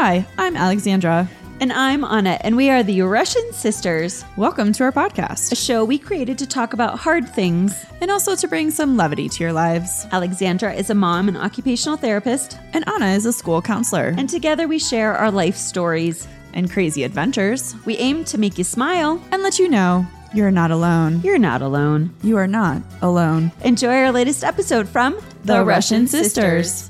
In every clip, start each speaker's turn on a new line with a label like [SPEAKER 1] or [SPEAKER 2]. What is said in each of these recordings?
[SPEAKER 1] Hi, I'm Alexandra.
[SPEAKER 2] And I'm Anna, and we are the Russian Sisters,
[SPEAKER 1] Welcome to our podcast,
[SPEAKER 2] a show we created to talk about hard things.
[SPEAKER 1] and also to bring some levity to your lives.
[SPEAKER 2] Alexandra is a mom and occupational therapist,
[SPEAKER 1] And Anna is a school counselor.
[SPEAKER 2] and together we share our life stories.
[SPEAKER 1] And crazy adventures.
[SPEAKER 2] We aim to make you smile.
[SPEAKER 1] And let you know you're not alone.
[SPEAKER 2] You're not alone.
[SPEAKER 1] You are not alone.
[SPEAKER 2] Enjoy our latest episode from
[SPEAKER 1] The Russian Sisters.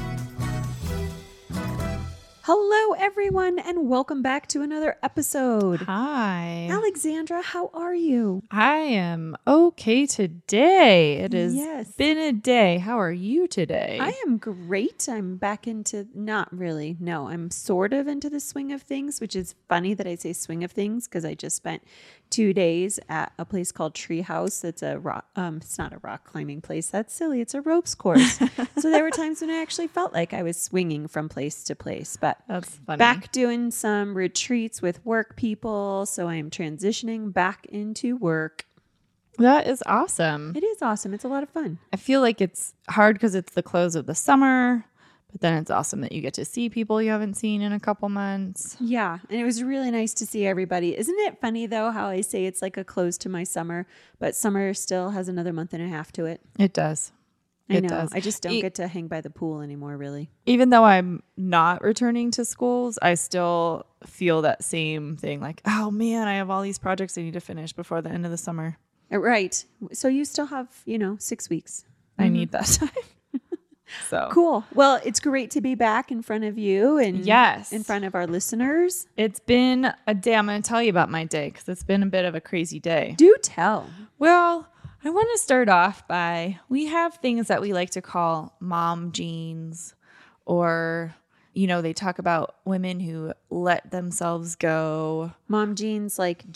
[SPEAKER 2] Hello, everyone, and welcome back to another episode.
[SPEAKER 3] Hi.
[SPEAKER 2] Alexandra, how are you?
[SPEAKER 3] I am okay today. It has
[SPEAKER 2] Yes.
[SPEAKER 3] been a day. How are you today?
[SPEAKER 2] I am great. I'm back into, not really, no, I'm sort of into the swing of things, which is funny that I say swing of things because I just spent 2 days at a place called Treehouse. It's a rock, it's not a rock climbing place. That's silly. It's a ropes course. So there were times when I actually felt like I was swinging from place to place, but
[SPEAKER 3] That's funny.
[SPEAKER 2] back doing some retreats with work people. So I am transitioning back into work.
[SPEAKER 3] That is awesome.
[SPEAKER 2] It is awesome. It's a lot of fun.
[SPEAKER 3] I feel like it's hard because it's the close of the summer, but then it's awesome that you get to see people you haven't seen in a couple months.
[SPEAKER 2] Yeah, and it was really nice to see everybody. Isn't it funny, though, how I say it's like a close to my summer, but summer still has another month and a half to it?
[SPEAKER 3] It does.
[SPEAKER 2] I
[SPEAKER 3] It
[SPEAKER 2] know.
[SPEAKER 3] does.
[SPEAKER 2] I just don't get to hang by the pool anymore, really.
[SPEAKER 3] Even though I'm not returning to schools, I still feel that same thing like, oh man, I have all these projects I need to finish before the end of the summer.
[SPEAKER 2] Right. So you still have, 6 weeks.
[SPEAKER 3] I need that time. So
[SPEAKER 2] Cool. Well, it's great to be back in front of you and
[SPEAKER 3] Yes.
[SPEAKER 2] in front of our listeners.
[SPEAKER 3] It's been a day. I'm going to tell you about my day because it's been a bit of a crazy day.
[SPEAKER 2] Do tell.
[SPEAKER 3] Well, I want to start off by we have things that we like to call mom jeans, or, they talk about women who let themselves go.
[SPEAKER 2] Mom jeans like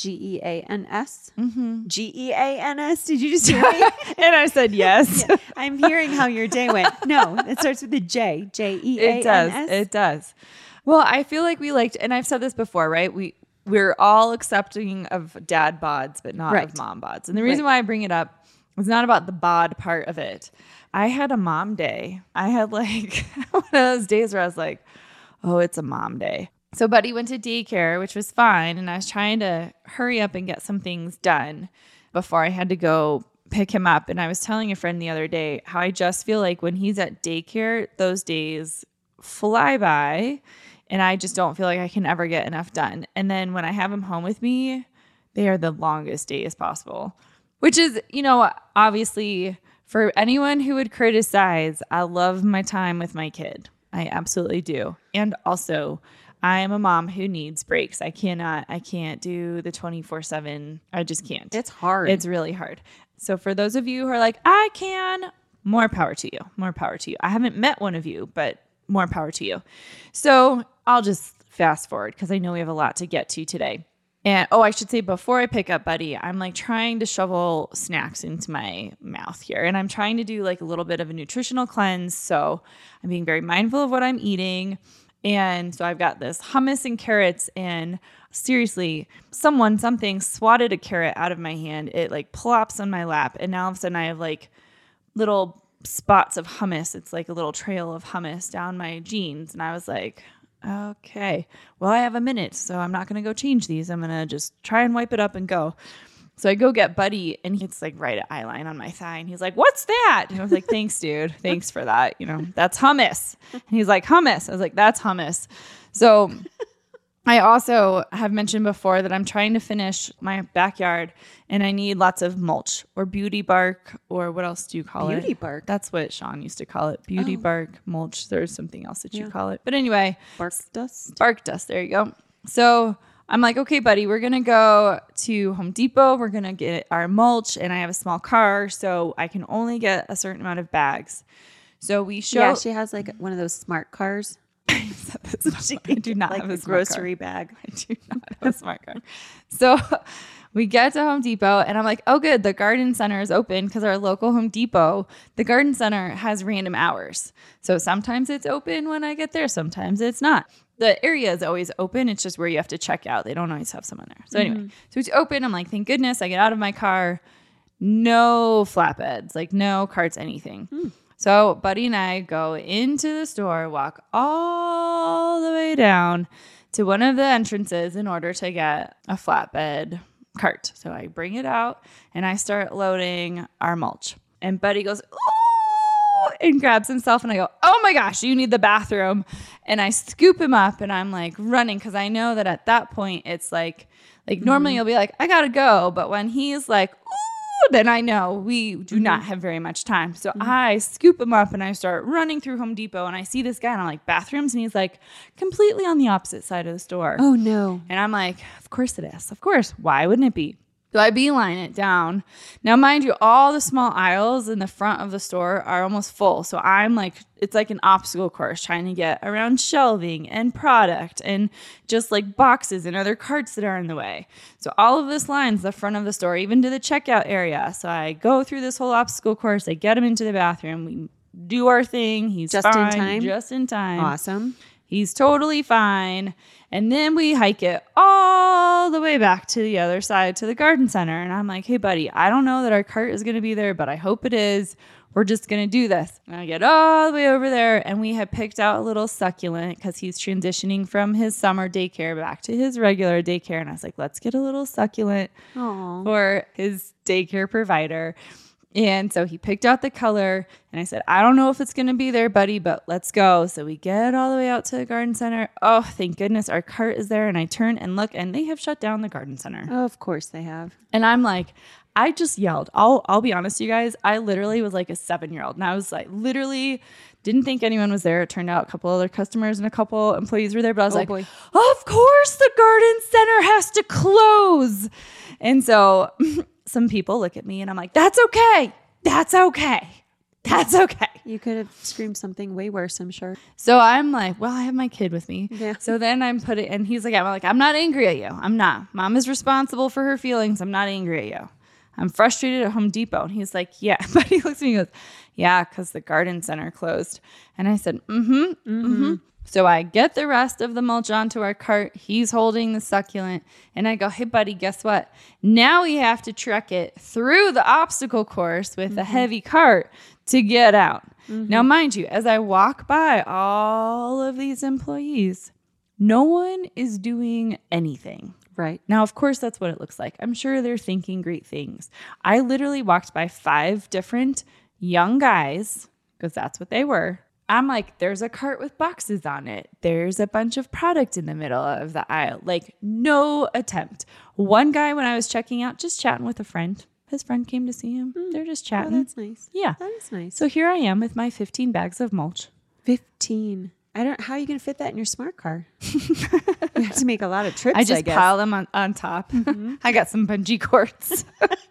[SPEAKER 2] Geans. Mm-hmm. Geans. Did you just hear me?
[SPEAKER 3] And I said yes.
[SPEAKER 2] Yeah, I'm hearing how your day went. No, it starts with a J. Jeans.
[SPEAKER 3] It does. It does. Well, I feel like we liked, and I've said this before, right? We're all accepting of dad bods, but not
[SPEAKER 2] Right.
[SPEAKER 3] of mom bods. And the reason why I bring it up is not about the bod part of it. I had a mom day. I had like one of those days where I was like, oh, it's a mom day. So Buddy went to daycare, which was fine. And I was trying to hurry up and get some things done before I had to go pick him up. And I was telling a friend the other day how I just feel like when he's at daycare, those days fly by. And I just don't feel like I can ever get enough done. And then when I have him home with me, they are the longest days possible, which is, obviously for anyone who would criticize, I love my time with my kid. I absolutely do. And also, I am a mom who needs breaks. I can't do the 24/7. I just can't.
[SPEAKER 2] It's hard.
[SPEAKER 3] It's really hard. So for those of you who are like, I can, more power to you. More power to you. I haven't met one of you, but more power to you. So I'll just fast forward because I know we have a lot to get to today. And I should say before I pick up Buddy, I'm like trying to shovel snacks into my mouth here. And I'm trying to do like a little bit of a nutritional cleanse. So I'm being very mindful of what I'm eating. And so I've got this hummus and carrots, and seriously, something swatted a carrot out of my hand. It like plops on my lap. And now all of a sudden I have like little spots of hummus. It's like a little trail of hummus down my jeans. And I was like, okay, well, I have a minute, so I'm not going to go change these. I'm going to just try and wipe it up and go. So I go get Buddy, and it's like right at eye line on my thigh. And he's like, what's that? And I was like, thanks, dude. Thanks for that. That's hummus. And he's like, hummus. I was like, that's hummus. So I also have mentioned before that I'm trying to finish my backyard, and I need lots of mulch or beauty bark, or what else do you call it?
[SPEAKER 2] Beauty bark?
[SPEAKER 3] That's what Sean used to call it. Beauty bark, mulch. There's something else that you
[SPEAKER 2] Yeah.
[SPEAKER 3] call it. But anyway,
[SPEAKER 2] Bark dust.
[SPEAKER 3] bark dust. There you go. So I'm like, okay, Buddy, we're going to go to Home Depot. We're going to get our mulch, and I have a small car, so I can only get a certain amount of bags. So we show.
[SPEAKER 2] Yeah, she has like one of those smart cars.
[SPEAKER 3] I do not
[SPEAKER 2] like
[SPEAKER 3] have a
[SPEAKER 2] a
[SPEAKER 3] smart
[SPEAKER 2] grocery
[SPEAKER 3] car.
[SPEAKER 2] bag.
[SPEAKER 3] I do not have a smart car. So we get to Home Depot, and I'm like, oh, good. The garden center is open because our local Home Depot, the garden center has random hours. So sometimes it's open when I get there. Sometimes it's not. The area is always open. It's just where you have to check out. They don't always have someone there. So anyway, so it's open. I'm like, thank goodness. I get out of my car. No flatbeds, like no carts, anything. So Buddy and I go into the store, walk all the way way down to one of the entrances in order to get a flatbed cart. So I bring it out and I start loading our mulch. And Buddy goes, "Ooh," and grabs himself. And I go, "Oh my gosh, you need the bathroom." And I scoop him up and I'm like running because I know that at that point it's like normally you'll be like, "I gotta go." But when he's like, "Ooh," then I know we do not have very much time. So I scoop him up and I start running through Home Depot and I see this guy and I'm like, "Bathrooms?" And he's like completely on the opposite side of the store.
[SPEAKER 2] Oh no.
[SPEAKER 3] And I'm like, "Of course it is. Of course. Why wouldn't it be?" So I beeline it down. Now, mind you, all the small aisles in the front of the store are almost full. So I'm like, it's like an obstacle course trying to get around shelving and product and just like boxes and other carts that are in the way. So all of this lines the front of the store, even to the checkout area. So I go through this whole obstacle course. I get him into the bathroom. We do our thing. He's
[SPEAKER 2] Just
[SPEAKER 3] fine.
[SPEAKER 2] in time?
[SPEAKER 3] Just in time.
[SPEAKER 2] Awesome.
[SPEAKER 3] He's totally fine. And then we hike it all the way back to the other side to the garden center. And I'm like, "Hey, buddy, I don't know that our cart is going to be there, but I hope it is. We're just going to do this." And I get all the way over there and we had picked out a little succulent because he's transitioning from his summer daycare back to his regular daycare. And I was like, "Let's get a little succulent
[SPEAKER 2] Aw.
[SPEAKER 3] for his daycare provider." And so he picked out the color and I said, "I don't know if it's going to be there, buddy, but let's go." So we get all the way out to the garden center. Oh, thank goodness our cart is there. And I turn and look and they have shut down the garden center.
[SPEAKER 2] Oh, of course they have.
[SPEAKER 3] And I'm like, I just yelled. I'll be honest, you guys. I literally was like a 7-year-old. And I was like, literally didn't think anyone was there. It turned out a couple other customers and a couple employees were there. But I was like,
[SPEAKER 2] boy.
[SPEAKER 3] Of course the garden center has to close. And so some people look at me and I'm like, "That's okay. That's okay. That's okay."
[SPEAKER 2] You could have screamed something way worse, I'm sure.
[SPEAKER 3] So I'm like, well, I have my kid with me.
[SPEAKER 2] Yeah.
[SPEAKER 3] So then and he's like, I'm not angry at you. I'm not. Mom is responsible for her feelings. I'm not angry at you. I'm frustrated at Home Depot. And he's like, "Yeah." But he looks at me and goes, "Yeah, because the garden center closed." And I said, mm-hmm. So I get the rest of the mulch onto our cart. He's holding the succulent. And I go, "Hey, buddy, guess what? Now we have to trek it through the obstacle course with a heavy cart to get out." Now, mind you, as I walk by all of these employees, no one is doing anything.
[SPEAKER 2] Right.
[SPEAKER 3] Now, of course, that's what it looks like. I'm sure they're thinking great things. I literally walked by 5 different young guys, because that's what they were. I'm like, there's a cart with boxes on it. There's a bunch of product in the middle of the aisle. Like, no attempt. One guy, when I was checking out, just chatting with a friend. His friend came to see him. They're just
[SPEAKER 2] Oh,
[SPEAKER 3] chatting.
[SPEAKER 2] that's nice.
[SPEAKER 3] Yeah.
[SPEAKER 2] That is nice.
[SPEAKER 3] So here I am with my 15 bags of mulch.
[SPEAKER 2] 15. How are you going to fit that in your smart car? You have to make a lot of trips,
[SPEAKER 3] I just
[SPEAKER 2] guess.
[SPEAKER 3] pile them on top. I got some bungee cords.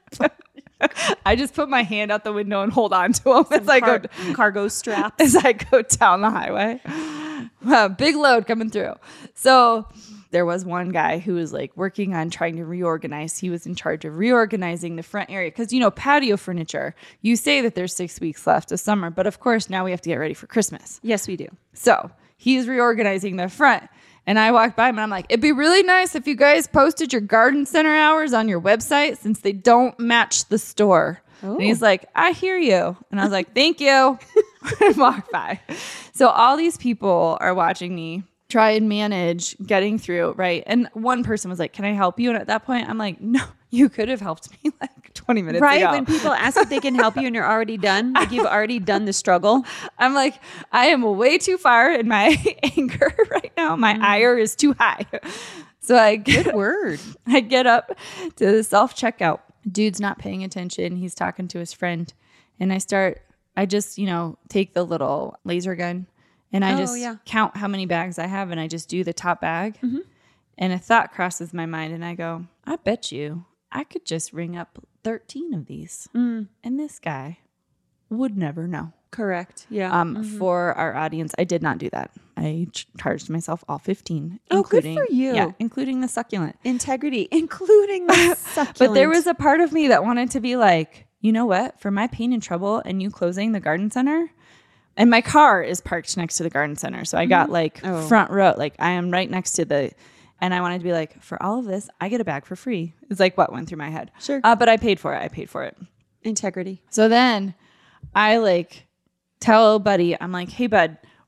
[SPEAKER 3] I just put my hand out the window and hold on to them as I go
[SPEAKER 2] cargo straps.
[SPEAKER 3] as I go down the highway. Big load coming through. So there was one guy who was like working on trying to reorganize. He was in charge of reorganizing the front area because, patio furniture, you say that there's 6 weeks left of summer, but of course now we have to get ready for Christmas.
[SPEAKER 2] Yes, we do.
[SPEAKER 3] So he's reorganizing the front. And I walked by him and I'm like, "It'd be really nice if you guys posted your garden center hours on your website since they don't match the store."
[SPEAKER 2] Oh.
[SPEAKER 3] And he's like, "I hear you." And I was like, "Thank you." And walked by. So all these people are watching me try and manage getting through, right? And one person was like, "Can I help you?" And at that point, I'm like, "No, you could have helped me like 20 minutes
[SPEAKER 2] Right?
[SPEAKER 3] ago."
[SPEAKER 2] When people ask if they can help you and you're already done, like you've already done the struggle.
[SPEAKER 3] I'm like, I am way too far in my anger right now. My ire is too high. So
[SPEAKER 2] Good word.
[SPEAKER 3] I get up to the self-checkout. Dude's not paying attention. He's talking to his friend. And I just, take the little laser gun and I just count how many bags I have and I just do the top bag. And a thought crosses my mind and I go, I bet you I could just ring up 13 of these. And this guy would never know.
[SPEAKER 2] Correct. Yeah.
[SPEAKER 3] For our audience, I did not do that. I charged myself all 15.
[SPEAKER 2] Oh, good
[SPEAKER 3] including,
[SPEAKER 2] for you.
[SPEAKER 3] Yeah, including the succulent.
[SPEAKER 2] Integrity, including the succulent.
[SPEAKER 3] But there was a part of me that wanted to be like, you know what? For my pain and trouble and you closing the garden center, and my car is parked next to the garden center. So I got front row. Like I am right next to and I wanted to be like, for all of this, I get a bag for free. It's like what went through my head.
[SPEAKER 2] Sure.
[SPEAKER 3] But I paid for it.
[SPEAKER 2] Integrity.
[SPEAKER 3] So then I tell Buddy, I'm like, hey, bud,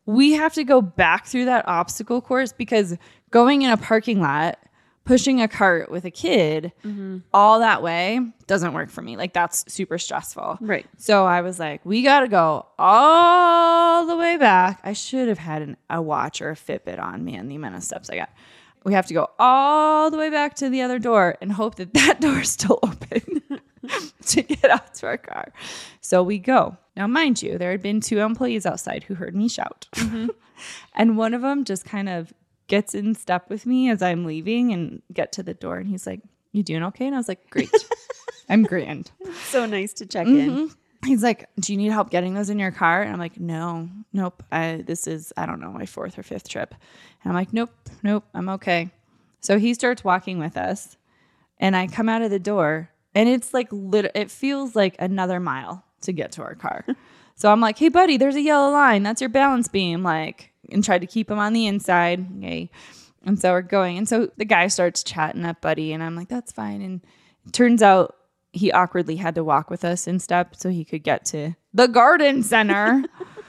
[SPEAKER 3] we have to go back through that obstacle course because going in a parking lot, pushing a cart with a kid all that way doesn't work for me. Like that's super stressful.
[SPEAKER 2] Right.
[SPEAKER 3] So I was like, we got to go all the way back. I should have had a watch or a Fitbit on, man, the amount of steps I got. We have to go all the way back to the other door and hope that that door is still open to get out to our car. So we go. Now, mind you, there had been 2 employees outside who heard me shout. And one of them just kind of gets in step with me as I'm leaving and get to the door. And he's like, you doing okay? And I was like, great. I'm grand.
[SPEAKER 2] So nice to check in.
[SPEAKER 3] He's like, do you need help getting those in your car? And I'm like, nope. This is, I don't know, my 4th or 5th trip. And I'm like, nope, I'm okay. So he starts walking with us and I come out of the door and it's like, it feels like another mile to get to our car. So I'm like, hey buddy, there's a yellow line. That's your balance beam. Like, and tried to keep him on the inside. Yay. And so we're going. And so the guy starts chatting up buddy and I'm like, that's fine. And it turns out he awkwardly had to walk with us in step so he could get to the garden center.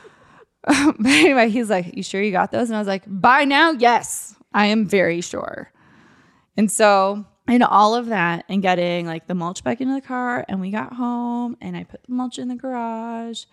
[SPEAKER 3] But anyway, he's like, you sure you got those? And I was like, by now, yes, I am very sure. And so in all of that and getting like the mulch back into the car and we got home and I put the mulch in the garage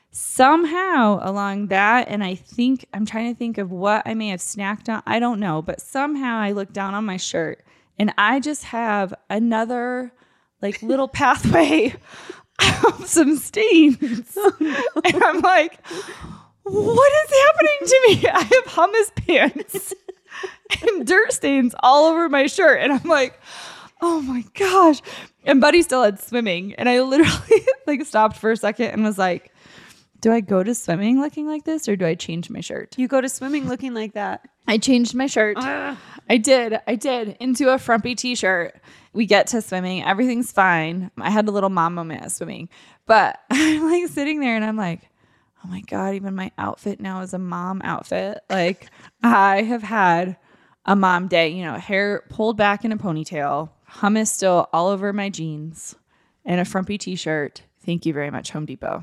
[SPEAKER 3] somehow along that. And I think I'm trying to think of what I may have snacked on. I don't know, but somehow I look down on my shirt and I just have another like little pathway of some stains. Oh, no. And I'm like, what is happening to me? I have hummus pants and dirt stains all over my shirt. And I'm like, oh my gosh. And Buddy still had swimming. And I literally like stopped for a second and was like, do I go to swimming looking like this or do I change my shirt?
[SPEAKER 2] You go to swimming looking like that.
[SPEAKER 3] I changed my shirt. I did into a frumpy t-shirt. We get to swimming. Everything's fine. I had a little mom moment at swimming, but I'm like sitting there and I'm like, oh my God, even my outfit now is a mom outfit. Like I have had a mom day, you know, hair pulled back in a ponytail, hummus still all over my jeans and a frumpy t-shirt. Thank you very much, Home Depot.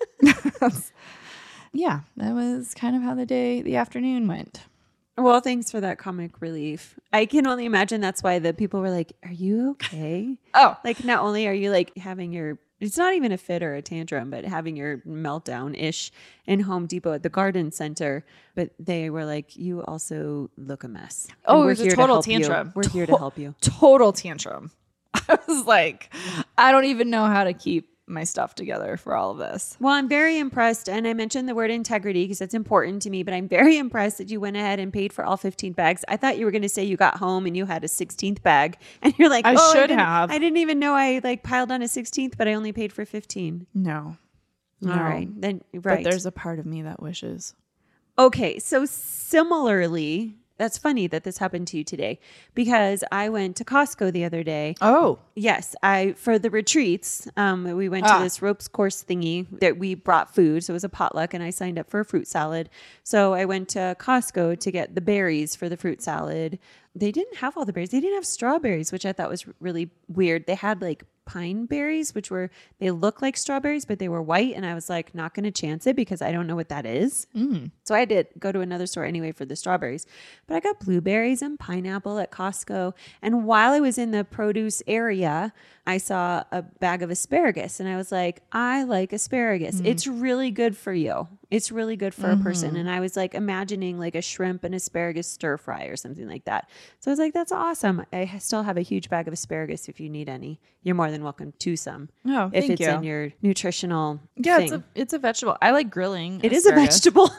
[SPEAKER 3] Yeah, that was kind of how the afternoon went.
[SPEAKER 2] Well, thanks for that comic relief. I can only imagine that's why the people were like, are you okay?
[SPEAKER 3] Oh,
[SPEAKER 2] Like not only are you like having it's not even a fit or a tantrum, but having your meltdown-ish in Home Depot at the garden center, but they were like, you also look a mess.
[SPEAKER 3] Oh,
[SPEAKER 2] And
[SPEAKER 3] it was a total tantrum.
[SPEAKER 2] We're here to help you.
[SPEAKER 3] Total tantrum. I was like, I don't even know how to keep my stuff together for all of this.
[SPEAKER 2] Well, I'm very impressed. And I mentioned the word integrity because that's important to me, but I'm very impressed that you went ahead and paid for all 15 bags. I thought you were going to say you got home and you had a 16th bag and you're like,
[SPEAKER 3] I should have.
[SPEAKER 2] I didn't even know I like piled on a 16th, but I only paid for 15.
[SPEAKER 3] No.
[SPEAKER 2] All right. Then, right.
[SPEAKER 3] But there's a part of me that wishes.
[SPEAKER 2] Okay. So similarly, that's funny that this happened to you today because I went to Costco the other day.
[SPEAKER 3] Oh.
[SPEAKER 2] Yes, for the retreats, we went to this ropes course thingy that we brought food. So it was a potluck and I signed up for a fruit salad. So I went to Costco to get the berries for the fruit salad. They didn't have all the berries. They didn't have strawberries, which I thought was really weird. They had like pine berries, they look like strawberries, but they were white. And I was like, not going to chance it because I don't know what that is. So I did go to another store anyway for the strawberries, but I got blueberries and pineapple at Costco. And while I was in the produce area, I saw a bag of asparagus and I was like, I like asparagus. It's really good for you. It's really good for a person. And I was like imagining like a shrimp and asparagus stir fry or something like that. So I was like, that's awesome. I still have a huge bag of asparagus if you need any. You're more than welcome to some.
[SPEAKER 3] Oh,
[SPEAKER 2] if
[SPEAKER 3] thank
[SPEAKER 2] it's
[SPEAKER 3] you.
[SPEAKER 2] in your nutritional
[SPEAKER 3] Yeah,
[SPEAKER 2] thing.
[SPEAKER 3] it's a vegetable. I like grilling.
[SPEAKER 2] It is a
[SPEAKER 3] asparagus.
[SPEAKER 2] vegetable.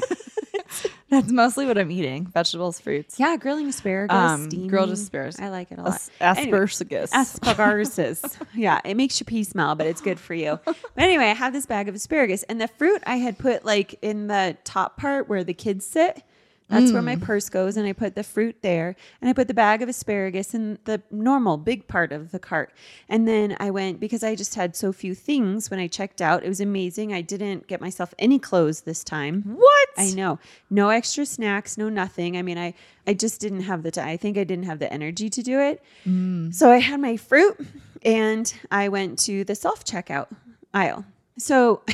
[SPEAKER 3] That's mostly what I'm eating. Vegetables, fruits.
[SPEAKER 2] Yeah, grilling asparagus, steaming.
[SPEAKER 3] Grilled asparagus.
[SPEAKER 2] I like it a lot.
[SPEAKER 3] Asparagus.
[SPEAKER 2] Asparagus. Yeah, it makes your pee smell, but it's good for you. But anyway, I have this bag of asparagus and the fruit I had put like in the top part where the kids sit. That's where my purse goes. And I put the fruit there and I put the bag of asparagus in the normal big part of the cart. And then I went, because I just had so few things when I checked out, it was amazing. I didn't get myself any clothes this time.
[SPEAKER 3] What?
[SPEAKER 2] I know. No extra snacks, no nothing. I mean, I just didn't have the time. I think I didn't have the energy to do it. So I had my fruit and I went to the self-checkout aisle. So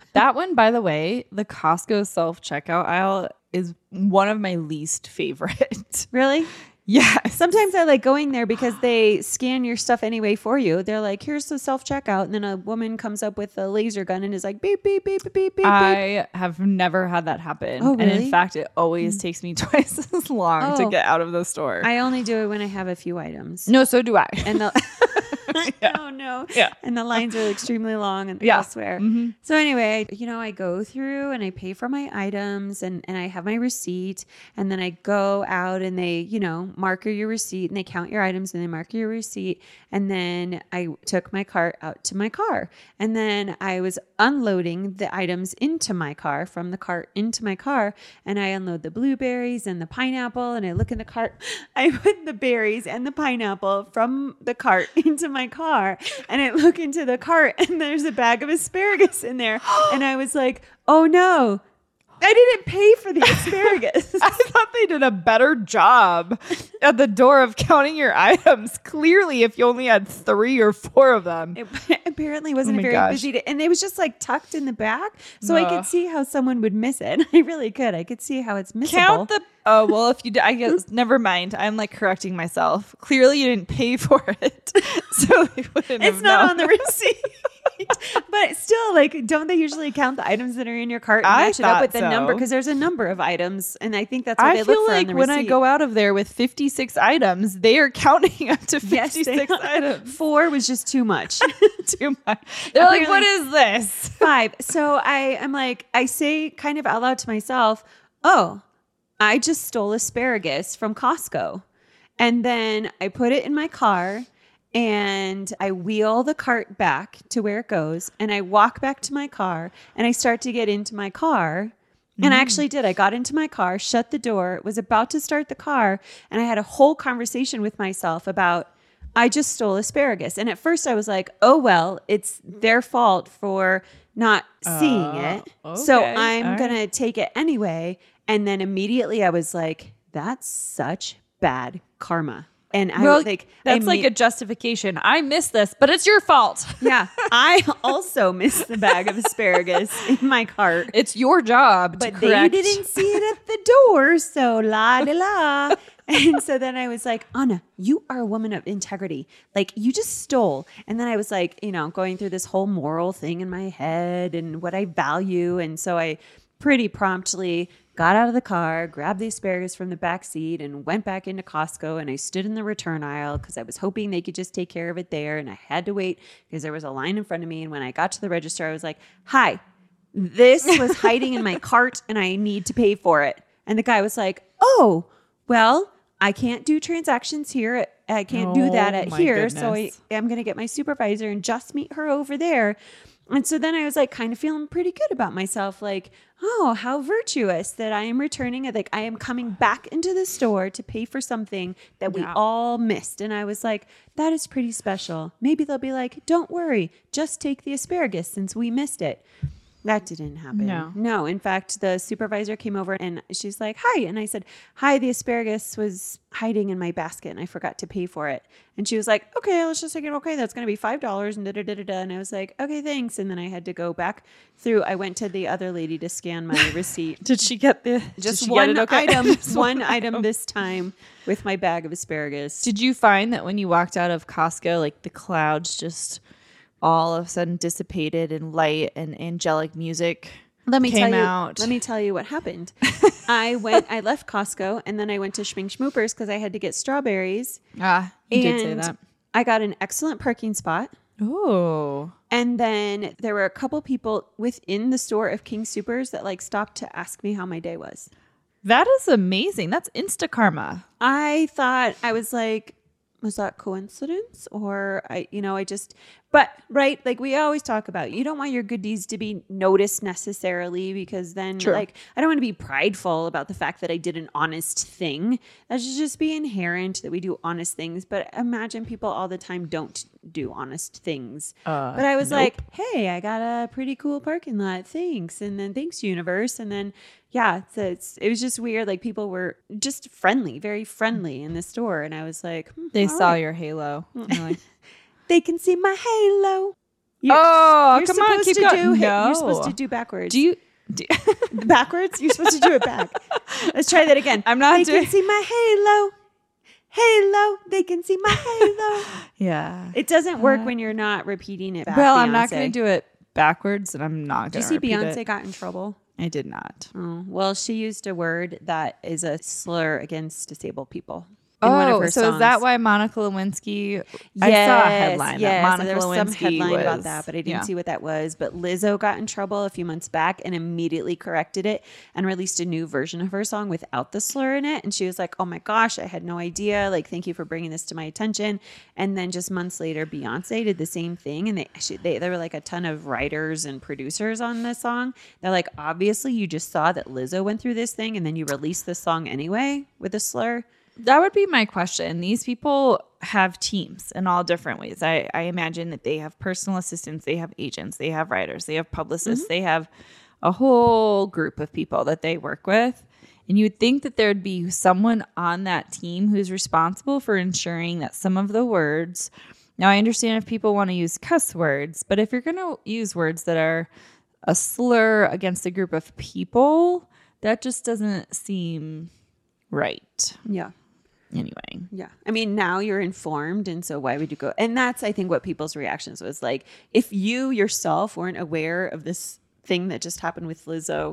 [SPEAKER 3] That one, by the way, the Costco self-checkout aisle is one of my least favorite.
[SPEAKER 2] Really?
[SPEAKER 3] Yes.
[SPEAKER 2] Sometimes I like going there because they scan your stuff anyway for you. They're like, here's the self-checkout. And then a woman comes up with a laser gun and is like, beep, beep, beep, beep, beep, beep.
[SPEAKER 3] I have never had that happen.
[SPEAKER 2] Oh,
[SPEAKER 3] And
[SPEAKER 2] really?
[SPEAKER 3] in fact, it always takes me twice as long to
[SPEAKER 2] Oh.
[SPEAKER 3] get out of the store.
[SPEAKER 2] I only do it when I have a few items.
[SPEAKER 3] No, so do I.
[SPEAKER 2] And the
[SPEAKER 3] Yeah.
[SPEAKER 2] oh no.
[SPEAKER 3] Yeah.
[SPEAKER 2] And the lines are extremely long and
[SPEAKER 3] Yeah.
[SPEAKER 2] elsewhere.
[SPEAKER 3] Mhm.
[SPEAKER 2] So anyway, I go through and I pay for my items and I have my receipt, and then I go out and they, marker your receipt and they count your items and they mark your receipt. And then I took my cart out to my car, and then I was unloading the items into my car, from the cart into my car, and I unload the blueberries and the pineapple, and I look in the cart. I put the berries and the pineapple from the cart into my car, and I look into the cart and there's a bag of asparagus in there, and I was like, oh no, I didn't pay for the asparagus.
[SPEAKER 3] I thought they did a better job at the door of counting your items. Clearly, if you only had 3 or 4 of them.
[SPEAKER 2] It apparently wasn't
[SPEAKER 3] Oh
[SPEAKER 2] a
[SPEAKER 3] my
[SPEAKER 2] very
[SPEAKER 3] gosh.
[SPEAKER 2] busy day, and it was just like tucked in the back, so I
[SPEAKER 3] Ugh.
[SPEAKER 2] could see how someone would miss it. I really could. I could see how it's missable.
[SPEAKER 3] Count the. Oh, well, if you. I guess. Never mind. I'm like correcting myself. Clearly, you didn't pay for it. So they wouldn't
[SPEAKER 2] It's
[SPEAKER 3] have
[SPEAKER 2] not
[SPEAKER 3] known.
[SPEAKER 2] on the receipt. But still, like, don't they usually count the items that are in your cart and
[SPEAKER 3] I
[SPEAKER 2] match it up
[SPEAKER 3] thought
[SPEAKER 2] with the number?
[SPEAKER 3] so.
[SPEAKER 2] Because there's a number of items, and I think that's what
[SPEAKER 3] I
[SPEAKER 2] they
[SPEAKER 3] feel
[SPEAKER 2] look for
[SPEAKER 3] like
[SPEAKER 2] on the
[SPEAKER 3] when I
[SPEAKER 2] receipt.
[SPEAKER 3] go out of there with 56 items, they are counting up to
[SPEAKER 2] Yes,
[SPEAKER 3] 56 items.
[SPEAKER 2] 4 was just too much.
[SPEAKER 3] Too much. They're like,
[SPEAKER 2] Apparently-
[SPEAKER 3] what is this?
[SPEAKER 2] 5. So I'm like, I say kind of out loud to myself, oh, I just stole asparagus from Costco. And then I put it in my car and I wheel the cart back to where it goes, and I walk back to my car and I start to get into my car. And I actually did. I got into my car, shut the door, was about to start the car, and I had a whole conversation with myself about, I just stole asparagus. And at first I was like, oh, well, it's their fault for not seeing it. So
[SPEAKER 3] okay.
[SPEAKER 2] I'm
[SPEAKER 3] All
[SPEAKER 2] going to take it anyway. And then immediately I was like, that's such bad karma. And I was like,
[SPEAKER 3] that's like a justification. I missed this, but it's your fault.
[SPEAKER 2] yeah, I also missed the bag of asparagus in my cart.
[SPEAKER 3] It's your job to
[SPEAKER 2] But they
[SPEAKER 3] correct.
[SPEAKER 2] didn't see it at the door, so la de la. And so then I was like, Anna, you are a woman of integrity. Like, you just stole. And then I was like, going through this whole moral thing in my head and what I value. And so I pretty promptly got out of the car, grabbed the asparagus from the back seat, and went back into Costco. And I stood in the return aisle because I was hoping they could just take care of it there. And I had to wait because there was a line in front of me. And when I got to the register, I was like, hi, this was hiding in my cart and I need to pay for it. And the guy was like, oh, well, I can't do transactions here. I can't do that
[SPEAKER 3] Oh,
[SPEAKER 2] at
[SPEAKER 3] my
[SPEAKER 2] here. So
[SPEAKER 3] goodness.
[SPEAKER 2] I'm going to get my supervisor and just meet her over there. And so then I was like kind of feeling pretty good about myself. Like, oh, how virtuous that I am returning it. Like, I am coming back into the store to pay for something that we
[SPEAKER 3] Yeah.
[SPEAKER 2] all missed. And I was like, that is pretty special. Maybe they'll be like, don't worry, just take the asparagus since we missed it. That didn't happen. No. In fact, the supervisor came over and she's like, hi. And I said, hi, the asparagus was hiding in my basket and I forgot to pay for it. And she was like, okay, let's just take it. Okay, that's going to be $5 and da-da-da-da-da. And I was like, okay, thanks. And then I had to go back through. I went to the other lady to scan my receipt.
[SPEAKER 3] Did she get the
[SPEAKER 2] Just
[SPEAKER 3] did she
[SPEAKER 2] one
[SPEAKER 3] get it okay?
[SPEAKER 2] item,
[SPEAKER 3] Just
[SPEAKER 2] one item this time with my bag of asparagus.
[SPEAKER 3] Did you find that when you walked out of Costco, like the clouds just all of a sudden dissipated and light and angelic music
[SPEAKER 2] Let me
[SPEAKER 3] came
[SPEAKER 2] tell you.
[SPEAKER 3] out?
[SPEAKER 2] Let me tell you what happened. I left Costco and then I went to Schmink Schmoopers because I had to get strawberries.
[SPEAKER 3] Ah, you did say
[SPEAKER 2] And
[SPEAKER 3] that.
[SPEAKER 2] I got an excellent parking spot.
[SPEAKER 3] Oh,
[SPEAKER 2] And then there were a couple people within the store of King Supers that like stopped to ask me how my day was.
[SPEAKER 3] that is amazing. That's insta karma.
[SPEAKER 2] I thought, I was like, was that coincidence? Or but right, like we always talk about, you don't want your good deeds to be noticed necessarily because then
[SPEAKER 3] True.
[SPEAKER 2] like, I don't want to be prideful about the fact that I did an honest thing. That should just be inherent that we do honest things. But imagine people all the time don't do honest things. But I was like, hey, I got a pretty cool parking lot. Thanks. And then thanks, universe. And then, yeah, so it was just weird. Like people were just friendly, very friendly in the store. And I was like,
[SPEAKER 3] They
[SPEAKER 2] all
[SPEAKER 3] saw
[SPEAKER 2] right.
[SPEAKER 3] your halo. You're like,
[SPEAKER 2] They can see my halo. You're
[SPEAKER 3] come on,
[SPEAKER 2] supposed
[SPEAKER 3] keep
[SPEAKER 2] to
[SPEAKER 3] going.
[SPEAKER 2] do.
[SPEAKER 3] No.
[SPEAKER 2] You're supposed to do backwards.
[SPEAKER 3] Do you?
[SPEAKER 2] Backwards? You're supposed to do it back. Let's try that again.
[SPEAKER 3] I'm not
[SPEAKER 2] They
[SPEAKER 3] doing.
[SPEAKER 2] can see my halo. Halo. They can see my halo.
[SPEAKER 3] Yeah.
[SPEAKER 2] It doesn't work when you're not repeating it back.
[SPEAKER 3] Well, I'm not
[SPEAKER 2] Beyonce.
[SPEAKER 3] going to do it backwards, and I'm not
[SPEAKER 2] Did
[SPEAKER 3] going
[SPEAKER 2] you
[SPEAKER 3] to
[SPEAKER 2] see
[SPEAKER 3] repeat
[SPEAKER 2] Beyonce
[SPEAKER 3] it.
[SPEAKER 2] got in trouble?
[SPEAKER 3] I did not.
[SPEAKER 2] Oh, well, she used a word that is a slur against disabled people. In one of her
[SPEAKER 3] so
[SPEAKER 2] songs.
[SPEAKER 3] is that why Monica Lewinsky? I saw a headline that Monica
[SPEAKER 2] so there was some
[SPEAKER 3] Lewinsky
[SPEAKER 2] headline
[SPEAKER 3] was,
[SPEAKER 2] about that, but I didn't see what that was. But Lizzo got in trouble a few months back and immediately corrected it and released a new version of her song without the slur in it. And she was like, "Oh my gosh, I had no idea. Like, thank you for bringing this to my attention." And then just months later, Beyonce did the same thing, and there were like a ton of writers and producers on this song. They're like, obviously, you just saw that Lizzo went through this thing, and then you released this song anyway with a slur.
[SPEAKER 3] That would be my question. These people have teams in all different ways. I imagine that they have personal assistants, they have agents, they have writers, they have publicists, they have a whole group of people that they work with. And you would think that there'd be someone on that team who's responsible for ensuring that some of the words. Now, I understand if people want to use cuss words, but if you're going to use words that are a slur against a group of people, that just doesn't seem right.
[SPEAKER 2] Yeah.
[SPEAKER 3] Anyway.
[SPEAKER 2] Yeah. I mean, now you're informed. And so why would you go? And that's, I think, what people's reactions was like, if you yourself weren't aware of this thing that just happened with Lizzo